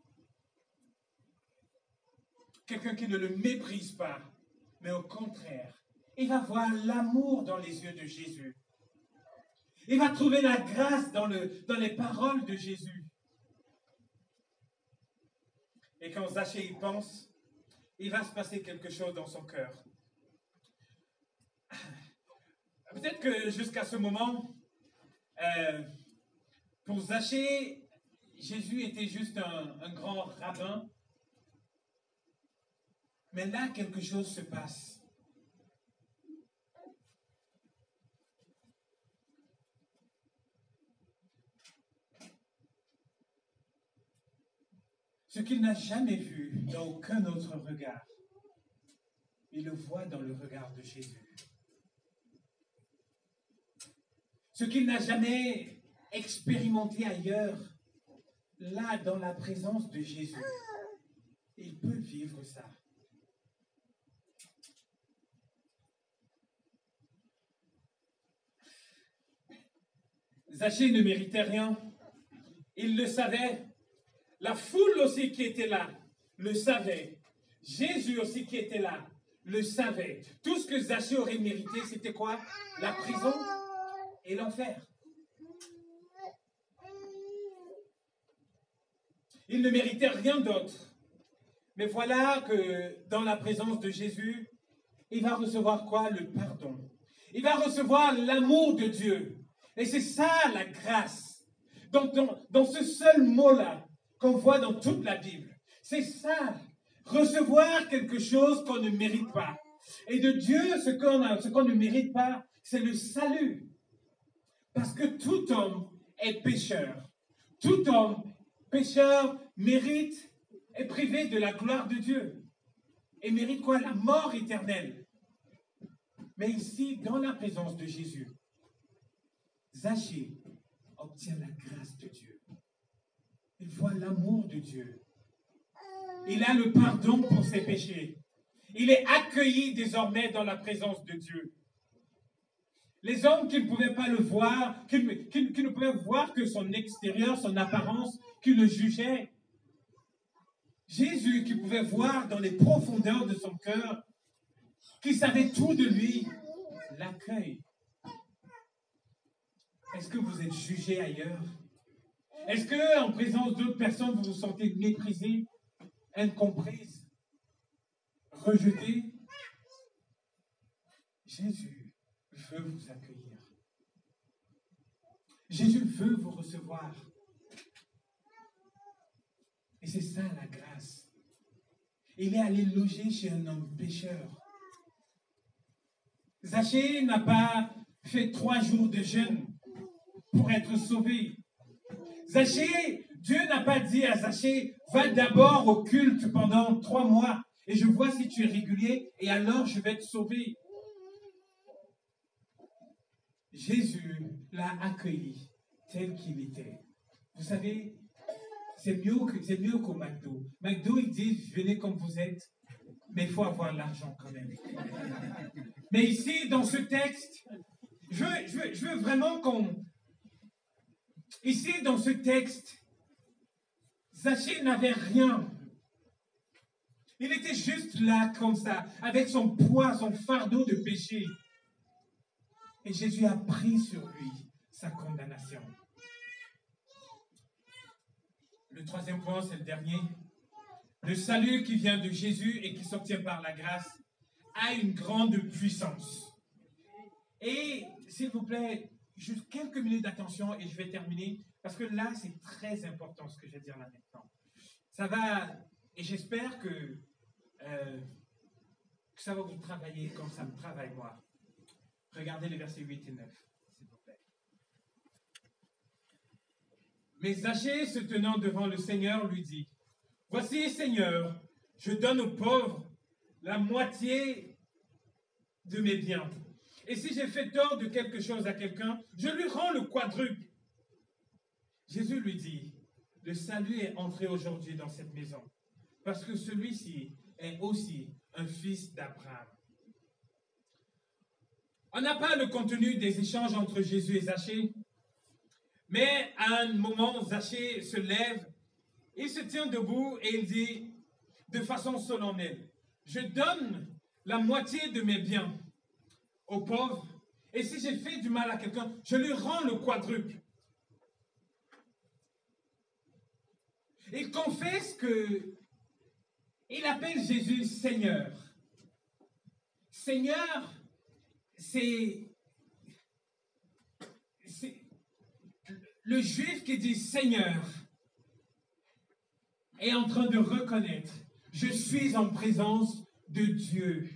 quelqu'un qui ne le méprise pas, mais au contraire, il va voir l'amour dans les yeux de Jésus. Il va trouver la grâce dans les paroles de Jésus. Et quand Zachée y pense, il va se passer quelque chose dans son cœur. Peut-être que jusqu'à ce moment, pour Zachée, Jésus était juste un grand rabbin. Mais là, quelque chose se passe. Ce qu'il n'a jamais vu dans aucun autre regard, il le voit dans le regard de Jésus. Ce qu'il n'a jamais expérimenté ailleurs, là, dans la présence de Jésus, il peut vivre ça. Zachée ne méritait rien. Il le savait. La foule aussi qui était là le savait. Jésus aussi qui était là le savait. Tout ce que Zachée aurait mérité, c'était quoi? La prison et l'enfer. Il ne méritait rien d'autre. Mais voilà que dans la présence de Jésus, il va recevoir quoi? Le pardon. Il va recevoir l'amour de Dieu. Et c'est ça la grâce. Dans ce seul mot-là, qu'on voit dans toute la Bible. C'est ça, recevoir quelque chose qu'on ne mérite pas. Et de Dieu, ce qu'on ne mérite pas, c'est le salut. Parce que tout homme est pécheur. Tout homme pécheur mérite, est privé de la gloire de Dieu. Et mérite quoi? La mort éternelle. Mais ici, dans la présence de Jésus, Zachée obtient la grâce de Dieu. Il voit l'amour de Dieu. Il a le pardon pour ses péchés. Il est accueilli désormais dans la présence de Dieu. Les hommes qui ne pouvaient pas le voir, qui ne pouvaient voir que son extérieur, son apparence, qui le jugeaient. Jésus qui pouvait voir dans les profondeurs de son cœur, qui savait tout de lui, l'accueille. Est-ce que vous êtes jugé ailleurs? Est-ce que, en présence d'autres personnes, vous vous sentez méprisé, incomprise, rejeté? Jésus veut vous accueillir. Jésus veut vous recevoir. Et c'est ça la grâce. Il est allé loger chez un homme pécheur. Zachée n'a pas fait 3 jours de jeûne pour être sauvé. Zachée, Dieu n'a pas dit à Zachée, va d'abord au culte pendant 3 mois et je vois si tu es régulier et alors je vais te sauver. Jésus l'a accueilli tel qu'il était. Vous savez, c'est mieux qu'au McDo. McDo, ils disent, venez comme vous êtes, mais il faut avoir l'argent quand même. Mais ici, dans ce texte, je veux vraiment qu'on... Ici, dans ce texte, Zachée n'avait rien. Il était juste là, comme ça, avec son poids, son fardeau de péché. Et Jésus a pris sur lui sa condamnation. Le troisième point, c'est le dernier. Le salut qui vient de Jésus et qui s'obtient par la grâce a une grande puissance. Et, s'il vous plaît, juste quelques minutes d'attention et je vais terminer, parce que là, c'est très important ce que je vais dire là maintenant. Ça va, et j'espère que ça va vous travailler comme ça me travaille moi. Regardez les versets 8 et 9, s'il vous plaît. Mais Zachée, se tenant devant le Seigneur, lui dit, « Voici, Seigneur, je donne aux pauvres la moitié de mes biens. Et si j'ai fait tort de quelque chose à quelqu'un, je lui rends le quadruple. » Jésus lui dit, « Le salut est entré aujourd'hui dans cette maison, parce que celui-ci est aussi un fils d'Abraham. » On n'a pas le contenu des échanges entre Jésus et Zachée, mais à un moment, Zachée se lève, il se tient debout et il dit de façon solennelle, « Je donne la moitié de mes biens aux pauvres, et si j'ai fait du mal à quelqu'un, je lui rends le quadruple. » Il confesse que il appelle Jésus Seigneur. Seigneur, c'est le juif qui dit Seigneur est en train de reconnaître, je suis en présence de Dieu.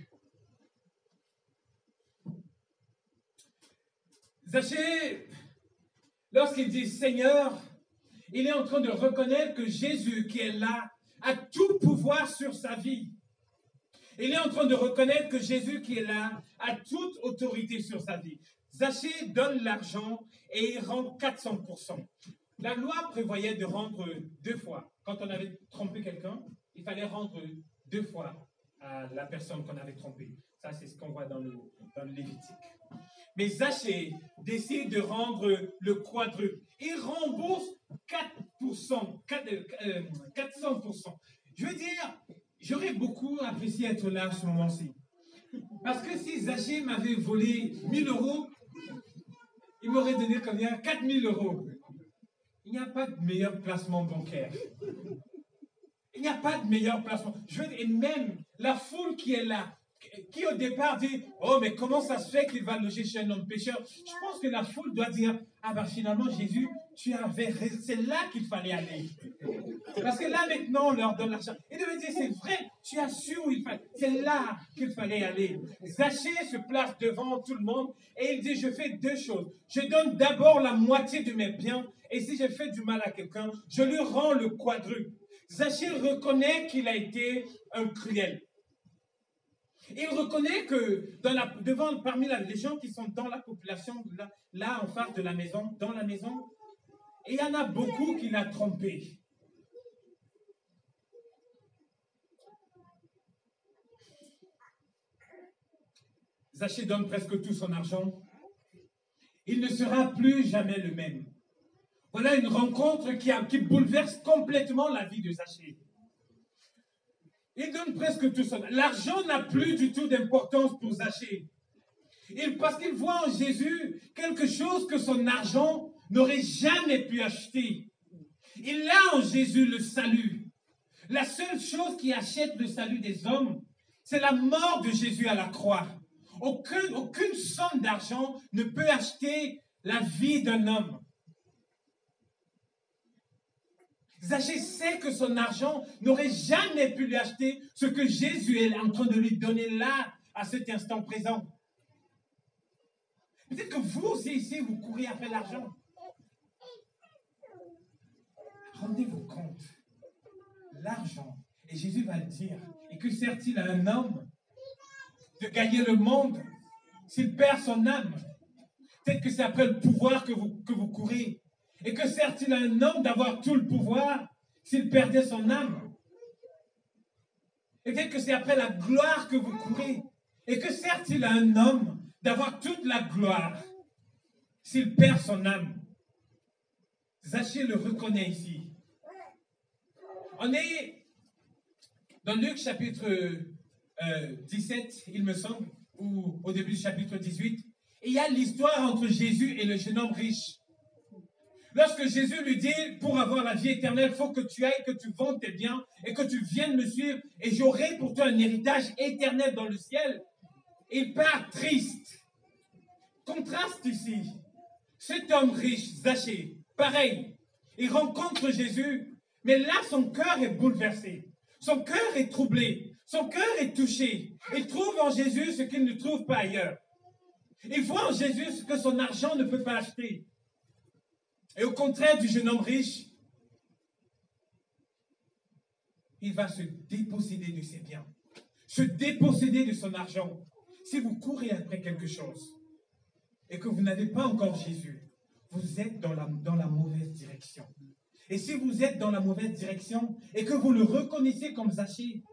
Zachée, lorsqu'il dit Seigneur, il est en train de reconnaître que Jésus qui est là a tout pouvoir sur sa vie. Il est en train de reconnaître que Jésus qui est là a toute autorité sur sa vie. Zachée donne l'argent et il rend 400%. La loi prévoyait de rendre 2 fois. Quand on avait trompé quelqu'un, il fallait rendre 2 fois à la personne qu'on avait trompée. Ça, c'est ce qu'on voit dans le Lévitique. Mais Zachée décide de rendre le quadruple. Il rembourse 4%, 400%. Je veux dire, j'aurais beaucoup apprécié être là à ce moment-ci. Parce que si Zachée m'avait volé 1000 euros, il m'aurait donné combien? 4000 euros. Il n'y a pas de meilleur placement bancaire. Il n'y a pas de meilleur placement. Et même la foule qui est là, qui au départ dit « Oh, mais comment ça se fait qu'il va loger chez un homme pécheur ?» Je pense que la foule doit dire « Ah ben finalement, Jésus, c'est là qu'il fallait aller. » Parce que là, maintenant, on leur donne l'argent. Il devait dire « C'est vrai, tu as su où il fallait. C'est là qu'il fallait aller. » Zachée se place devant tout le monde et il dit « Je fais 2 choses. Je donne d'abord la moitié de mes biens et si j'ai fait du mal à quelqu'un, je lui rends le quadruple. » Zachée reconnaît qu'il a été un cruel. Il reconnaît que parmi les gens qui sont dans la population, là en face de la maison, dans la maison, il y en a beaucoup qui l'a trompé. Zachée donne presque tout son argent. Il ne sera plus jamais le même. Voilà une rencontre qui bouleverse complètement la vie de Zachée. Il donne presque tout son... L'argent n'a plus du tout d'importance pour Zachée. Parce qu'il voit en Jésus quelque chose que son argent n'aurait jamais pu acheter. Il a en Jésus le salut. La seule chose qui achète le salut des hommes, c'est la mort de Jésus à la croix. Aucune somme d'argent ne peut acheter la vie d'un homme. Zachée sait que son argent n'aurait jamais pu lui acheter ce que Jésus est en train de lui donner là, à cet instant présent. Peut-être que vous aussi, ici, vous courez après l'argent. Rendez-vous compte, l'argent, et Jésus va le dire, et que sert-il à un homme de gagner le monde s'il perd son âme? Peut-être que c'est après le pouvoir que vous courez. Et que sert-il à un homme d'avoir tout le pouvoir s'il perdait son âme. Et peut-être que c'est après la gloire que vous courez. Et que certes, il a un homme d'avoir toute la gloire s'il perd son âme. Zachée le reconnaît ici. On est dans Luc chapitre 17, il me semble, ou au début du chapitre 18. Et il y a l'histoire entre Jésus et le jeune homme riche. Lorsque Jésus lui dit, pour avoir la vie éternelle, il faut que tu ailles, que tu vendes tes biens et que tu viennes me suivre et j'aurai pour toi un héritage éternel dans le ciel. Il part triste. Contraste ici. Cet homme riche, Zachée, pareil, il rencontre Jésus, mais là son cœur est bouleversé. Son cœur est troublé. Son cœur est touché. Il trouve en Jésus ce qu'il ne trouve pas ailleurs. Il voit en Jésus ce que son argent ne peut pas acheter. Et au contraire du jeune homme riche, il va se déposséder de ses biens, se déposséder de son argent. Si vous courez après quelque chose et que vous n'avez pas encore Jésus, vous êtes dans la mauvaise direction. Et si vous êtes dans la mauvaise direction et que vous le reconnaissez comme Zachée,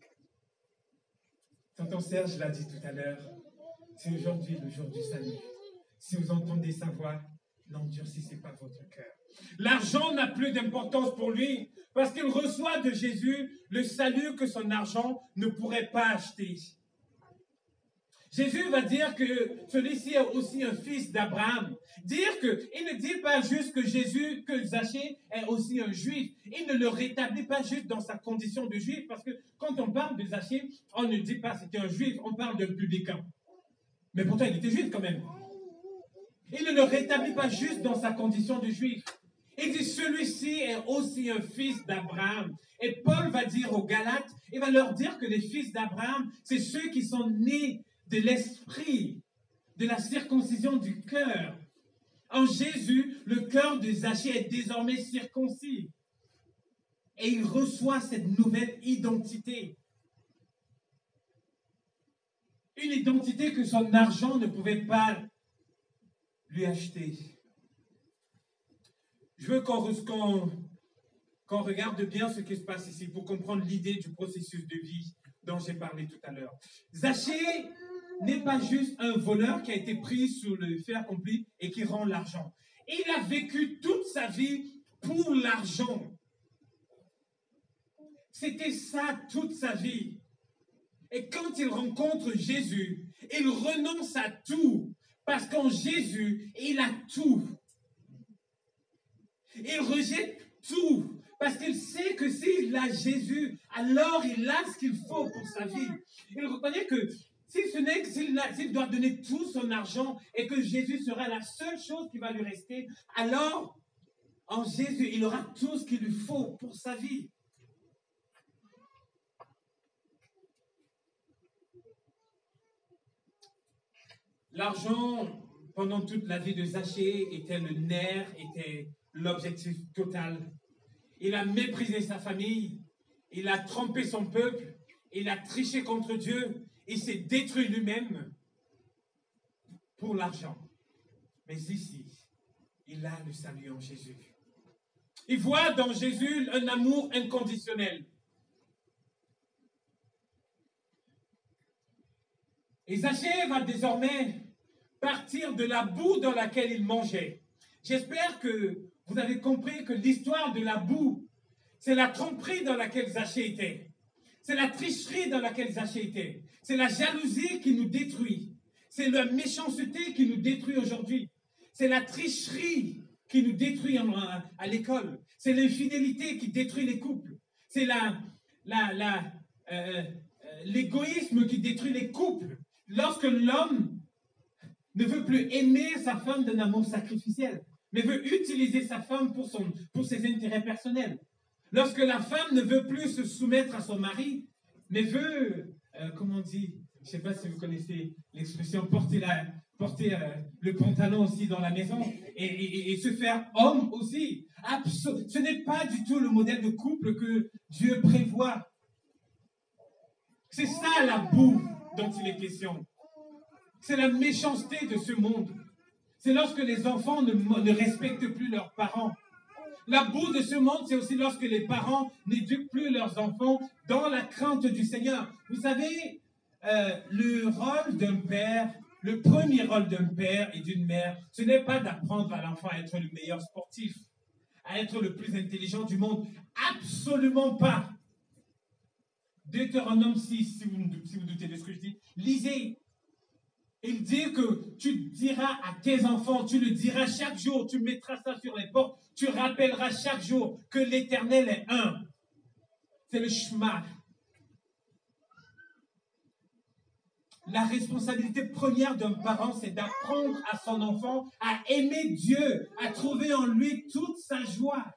tonton Serge l'a dit tout à l'heure, c'est aujourd'hui le jour du salut. Si vous entendez sa voix, n'endurcissez pas votre cœur. L'argent n'a plus d'importance pour lui parce qu'il reçoit de Jésus le salut que son argent ne pourrait pas acheter. Jésus va dire que celui-ci est aussi un fils d'Abraham. Dire qu'il ne dit pas juste que Zachée est aussi un juif. Il ne le rétablit pas juste dans sa condition de juif parce que quand on parle de Zachée, on ne dit pas c'était un juif, on parle d'un publicain. Mais pourtant il était juif quand même. Il ne le rétablit pas juste dans sa condition de juif. Il dit celui-ci est aussi un fils d'Abraham. Et Paul va dire aux Galates, il va leur dire que les fils d'Abraham, c'est ceux qui sont nés de l'esprit, de la circoncision du cœur. En Jésus, le cœur de Zachée est désormais circoncis. Et il reçoit cette nouvelle identité. Une identité que son argent ne pouvait pas lui acheter. Je veux qu'on regarde bien ce qui se passe ici pour comprendre l'idée du processus de vie dont j'ai parlé tout à l'heure. Zachée n'est pas juste un voleur qui a été pris sur le fait accompli et qui rend l'argent. Il a vécu toute sa vie pour l'argent. C'était ça toute sa vie. Et quand il rencontre Jésus, il renonce à tout. Parce qu'en Jésus, il a tout. Il rejette tout. Parce qu'il sait que s'il a Jésus, alors il a ce qu'il faut pour sa vie. Il reconnaît que s'il doit donner tout son argent et que Jésus sera la seule chose qui va lui rester, alors en Jésus, il aura tout ce qu'il lui faut pour sa vie. L'argent, pendant toute la vie de Zachée, était le nerf, était l'objectif total. Il a méprisé sa famille, il a trompé son peuple, il a triché contre Dieu, il s'est détruit lui-même pour l'argent. Mais ici, il a le salut en Jésus. Il voit dans Jésus un amour inconditionnel. Et Zachée va désormais partir de la boue dans laquelle il mangeait. J'espère que vous avez compris que l'histoire de la boue, c'est la tromperie dans laquelle Zachée était. C'est la tricherie dans laquelle Zachée était. C'est la jalousie qui nous détruit. C'est la méchanceté qui nous détruit aujourd'hui. C'est la tricherie qui nous détruit à l'école. C'est l'infidélité qui détruit les couples. C'est l'égoïsme qui détruit les couples. Lorsque l'homme ne veut plus aimer sa femme d'un amour sacrificiel, mais veut utiliser sa femme pour ses intérêts personnels. Lorsque la femme ne veut plus se soumettre à son mari, mais veut, comment on dit, je ne sais pas si vous connaissez l'expression, porter le pantalon aussi dans la maison et se faire homme aussi. Ce n'est pas du tout le modèle de couple que Dieu prévoit. C'est ça la boue dont il est question. C'est la méchanceté de ce monde. C'est lorsque les enfants ne respectent plus leurs parents. La boue de ce monde, c'est aussi lorsque les parents n'éduquent plus leurs enfants dans la crainte du Seigneur. Vous savez, le rôle d'un père, le premier rôle d'un père et d'une mère, ce n'est pas d'apprendre à l'enfant à être le meilleur sportif, à être le plus intelligent du monde. Absolument pas. Deutéronome 6, si vous doutez de ce que je dis, lisez. Il dit que tu diras à tes enfants, tu le diras chaque jour, tu mettras ça sur les portes, tu rappelleras chaque jour que l'Éternel est un. C'est le Shema. La responsabilité première d'un parent, c'est d'apprendre à son enfant à aimer Dieu, à trouver en lui toute sa joie.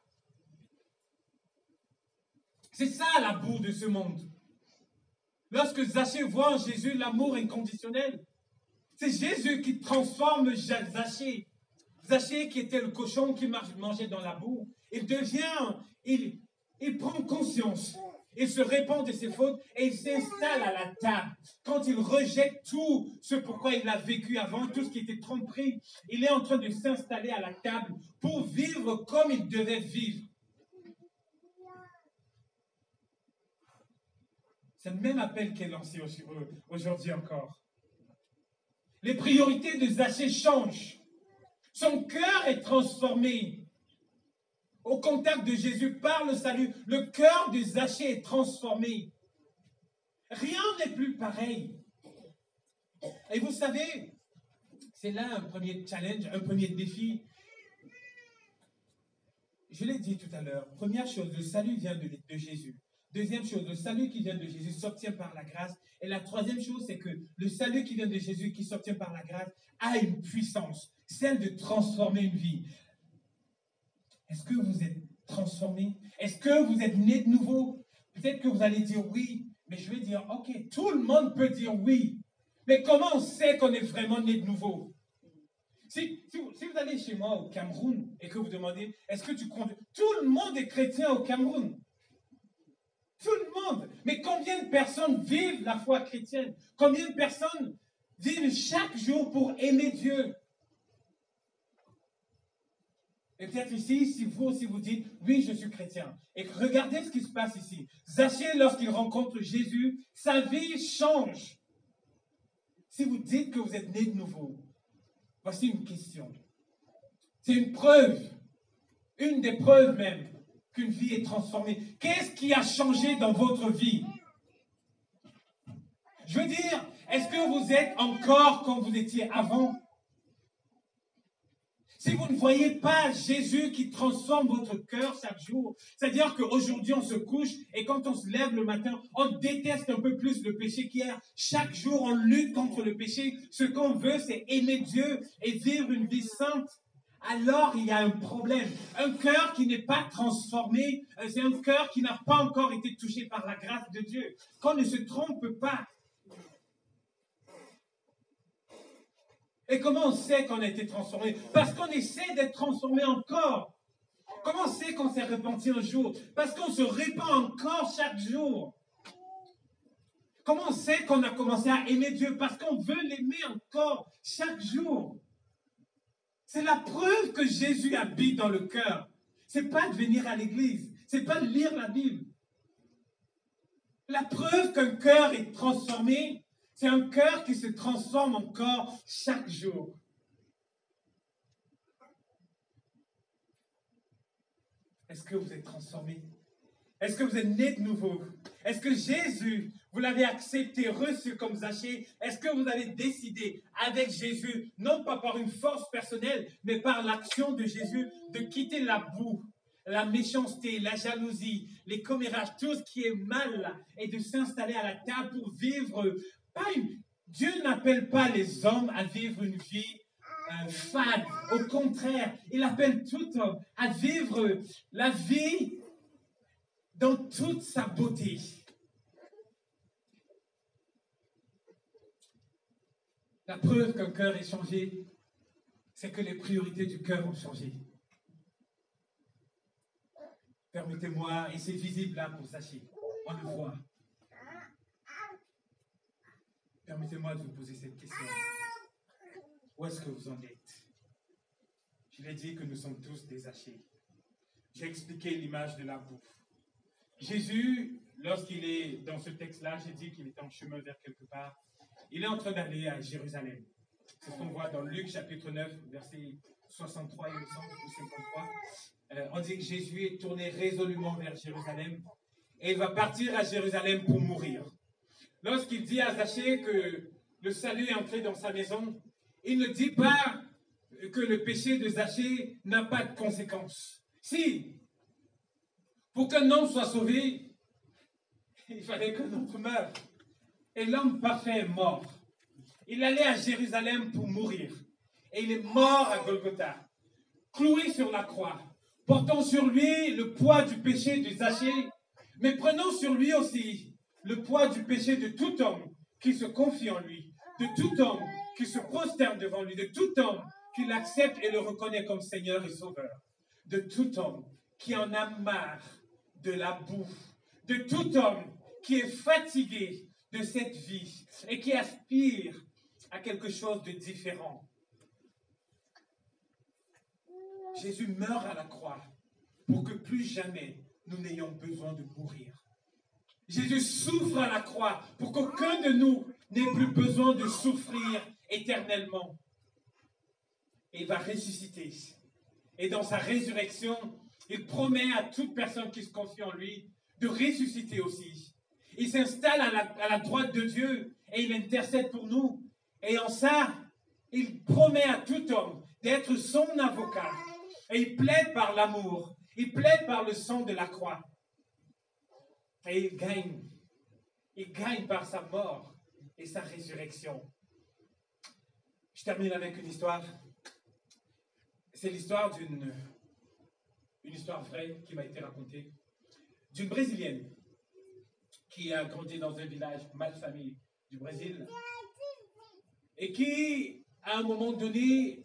C'est ça la boue de ce monde. Lorsque Zachée voit en Jésus l'amour inconditionnel, c'est Jésus qui transforme Zachée. Zachée qui était le cochon qui mangeait dans la boue, il prend conscience, il se répand de ses fautes et il s'installe à la table. Quand il rejette tout ce pourquoi il a vécu avant, tout ce qui était tromperie, il est en train de s'installer à la table pour vivre comme il devait vivre. C'est le même appel qui est lancé aujourd'hui encore. Les priorités de Zachée changent. Son cœur est transformé. Au contact de Jésus par le salut, le cœur de Zachée est transformé. Rien n'est plus pareil. Et vous savez, c'est là un premier challenge, un premier défi. Je l'ai dit tout à l'heure, première chose, le salut vient de Jésus. Deuxième chose, le salut qui vient de Jésus s'obtient par la grâce. Et la troisième chose, c'est que le salut qui vient de Jésus, qui s'obtient par la grâce, a une puissance, celle de transformer une vie. Est-ce que vous êtes transformé? Est-ce que vous êtes né de nouveau? Peut-être que vous allez dire oui, mais je vais dire, ok, tout le monde peut dire oui. Mais comment on sait qu'on est vraiment né de nouveau? Si vous allez chez moi au Cameroun et que vous demandez, est-ce que tu comptes? Tout le monde est chrétien au Cameroun. Tout le monde. Mais combien de personnes vivent la foi chrétienne? Combien de personnes vivent chaque jour pour aimer Dieu? Et peut-être ici, si vous aussi vous dites, oui, je suis chrétien. Et regardez ce qui se passe ici. Zachée, lorsqu'il rencontre Jésus, sa vie change. Si vous dites que vous êtes né de nouveau, voici une question. C'est une preuve, une des preuves même, qu'une vie est transformée. Qu'est-ce qui a changé dans votre vie? Je veux dire, est-ce que vous êtes encore comme vous étiez avant? Si vous ne voyez pas Jésus qui transforme votre cœur chaque jour, c'est-à-dire qu'aujourd'hui on se couche et quand on se lève le matin, on déteste un peu plus le péché qu'hier. Chaque jour on lutte contre le péché. Ce qu'on veut, c'est aimer Dieu et vivre une vie sainte. Alors il y a un problème. Un cœur qui n'est pas transformé, c'est un cœur qui n'a pas encore été touché par la grâce de Dieu. Qu'on ne se trompe pas. Et comment on sait qu'on a été transformé? Parce qu'on essaie d'être transformé encore. Comment on sait qu'on s'est repenti un jour? Parce qu'on se répand encore chaque jour. Comment on sait qu'on a commencé à aimer Dieu? Parce qu'on veut l'aimer encore chaque jour. C'est la preuve que Jésus habite dans le cœur. C'est pas de venir à l'église. C'est pas de lire la Bible. La preuve qu'un cœur est transformé, c'est un cœur qui se transforme encore chaque jour. Est-ce que vous êtes transformé? Est-ce que vous êtes né de nouveau? Est-ce que Jésus, vous l'avez accepté, reçu comme Zachée? Est-ce que vous avez décidé avec Jésus, non pas par une force personnelle, mais par l'action de Jésus, de quitter la boue, la méchanceté, la jalousie, les commérages, tout ce qui est mal, et de s'installer à la table pour vivre. Dieu n'appelle pas les hommes à vivre une vie fade. Au contraire, il appelle tout homme à vivre la vie dans toute sa beauté. La preuve qu'un cœur est changé, c'est que les priorités du cœur ont changé. Permettez-moi, et c'est visible là pour Zachée, on le voit. Permettez-moi de vous poser cette question. Où est-ce que vous en êtes? Je l'ai dit que nous sommes tous des Zachée. j'ai expliqué l'image de la bouffe. Jésus, lorsqu'il est dans ce texte-là, j'ai dit qu'il était en chemin vers quelque part. Il est en train d'aller à Jérusalem. C'est ce qu'on voit dans Luc chapitre 9, verset 63, il me semble, ou 53. On dit que Jésus est tourné résolument vers Jérusalem et il va partir à Jérusalem pour mourir. Lorsqu'il dit à Zachée que le salut est entré dans sa maison, il ne dit pas que le péché de Zachée n'a pas de conséquences. Si, pour qu'un homme soit sauvé, il fallait qu'un autre meure. Et l'homme parfait est mort. Il allait à Jérusalem pour mourir. Et il est mort à Golgotha, cloué sur la croix, portant sur lui le poids du péché de Zachée, mais prenant sur lui aussi le poids du péché de tout homme qui se confie en lui, de tout homme qui se prosterne devant lui, de tout homme qui l'accepte et le reconnaît comme Seigneur et Sauveur, de tout homme qui en a marre de la bouffe, de tout homme qui est fatigué de cette vie et qui aspire à quelque chose de différent. Jésus meurt à la croix pour que plus jamais nous n'ayons besoin de mourir. Jésus souffre à la croix pour qu'aucun de nous n'ait plus besoin de souffrir éternellement. Et il va ressusciter. Et dans sa résurrection, il promet à toute personne qui se confie en lui de ressusciter aussi. Il s'installe à la droite de Dieu et il intercède pour nous. Et en ça, il promet à tout homme d'être son avocat. Et il plaide par l'amour. Il plaide par le sang de la croix. Et il gagne. Il gagne par sa mort et sa résurrection. Je termine avec une histoire. C'est l'histoire d'une histoire vraie qui m'a été racontée. D'une Brésilienne qui a grandi dans un village malfamé du Brésil et qui, à un moment donné,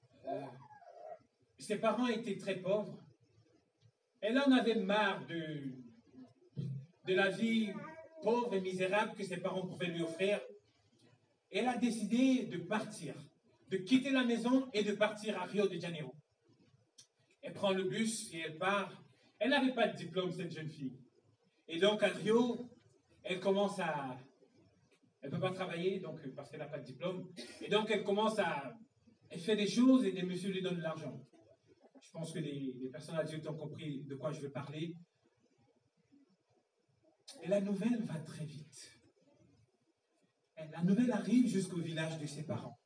ses parents étaient très pauvres. Elle en avait marre de la vie pauvre et misérable que ses parents pouvaient lui offrir. Et elle a décidé de partir, de quitter la maison et de partir à Rio de Janeiro. Elle prend le bus et elle part. Elle n'avait pas de diplôme, cette jeune fille. Et donc, à Rio, elle commence à... Elle ne peut pas travailler donc, parce qu'elle n'a pas de diplôme. Et donc, elle fait des choses et des messieurs lui donnent de l'argent. Je pense que les personnes adultes ont compris de quoi je veux parler. Et la nouvelle va très vite. Et la nouvelle arrive jusqu'au village de ses parents.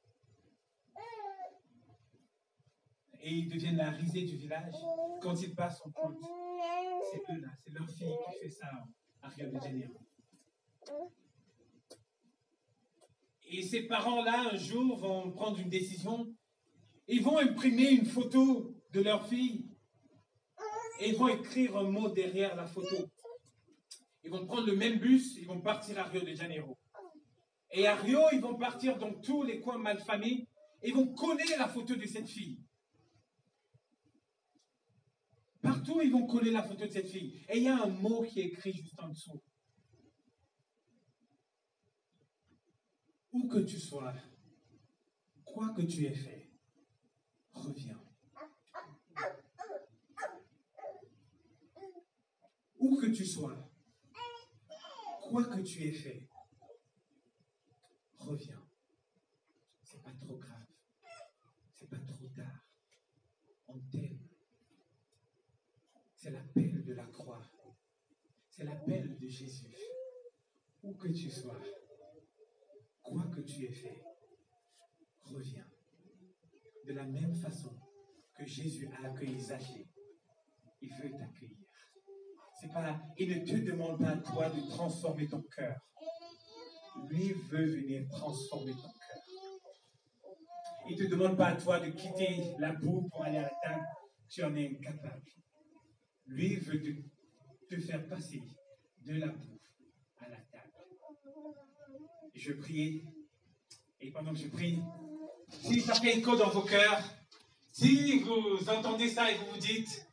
Et ils deviennent la risée du village. Quand ils passent en compte, c'est eux là, c'est leur fille qui fait ça à Rio de Janeiro. Et ces parents-là, un jour, vont prendre une décision. Ils vont imprimer une photo de leur fille. Et ils vont écrire un mot derrière la photo. Ils vont prendre le même bus, ils vont partir à Rio de Janeiro. Et à Rio, ils vont partir dans tous les coins malfamés et ils vont coller la photo de cette fille. Partout, ils vont coller la photo de cette fille. Et il y a un mot qui est écrit juste en dessous. Où que tu sois, quoi que tu aies fait, reviens. Où que tu sois, quoi que tu aies fait, reviens. C'est pas trop grave. C'est pas trop tard. On t'aime. C'est l'appel de la croix. C'est l'appel de Jésus. Où que tu sois, quoi que tu aies fait, reviens. De la même façon que Jésus a accueilli Zachée, il veut t'accueillir. Il ne te demande pas à toi de transformer ton cœur. Lui veut venir transformer ton cœur. Il ne te demande pas à toi de quitter la boue pour aller à la table. Tu en es incapable. Lui veut te faire passer de la boue à la table. Je prie, et pendant que je prie, si ça fait écho dans vos cœurs, si vous entendez ça et vous vous dites,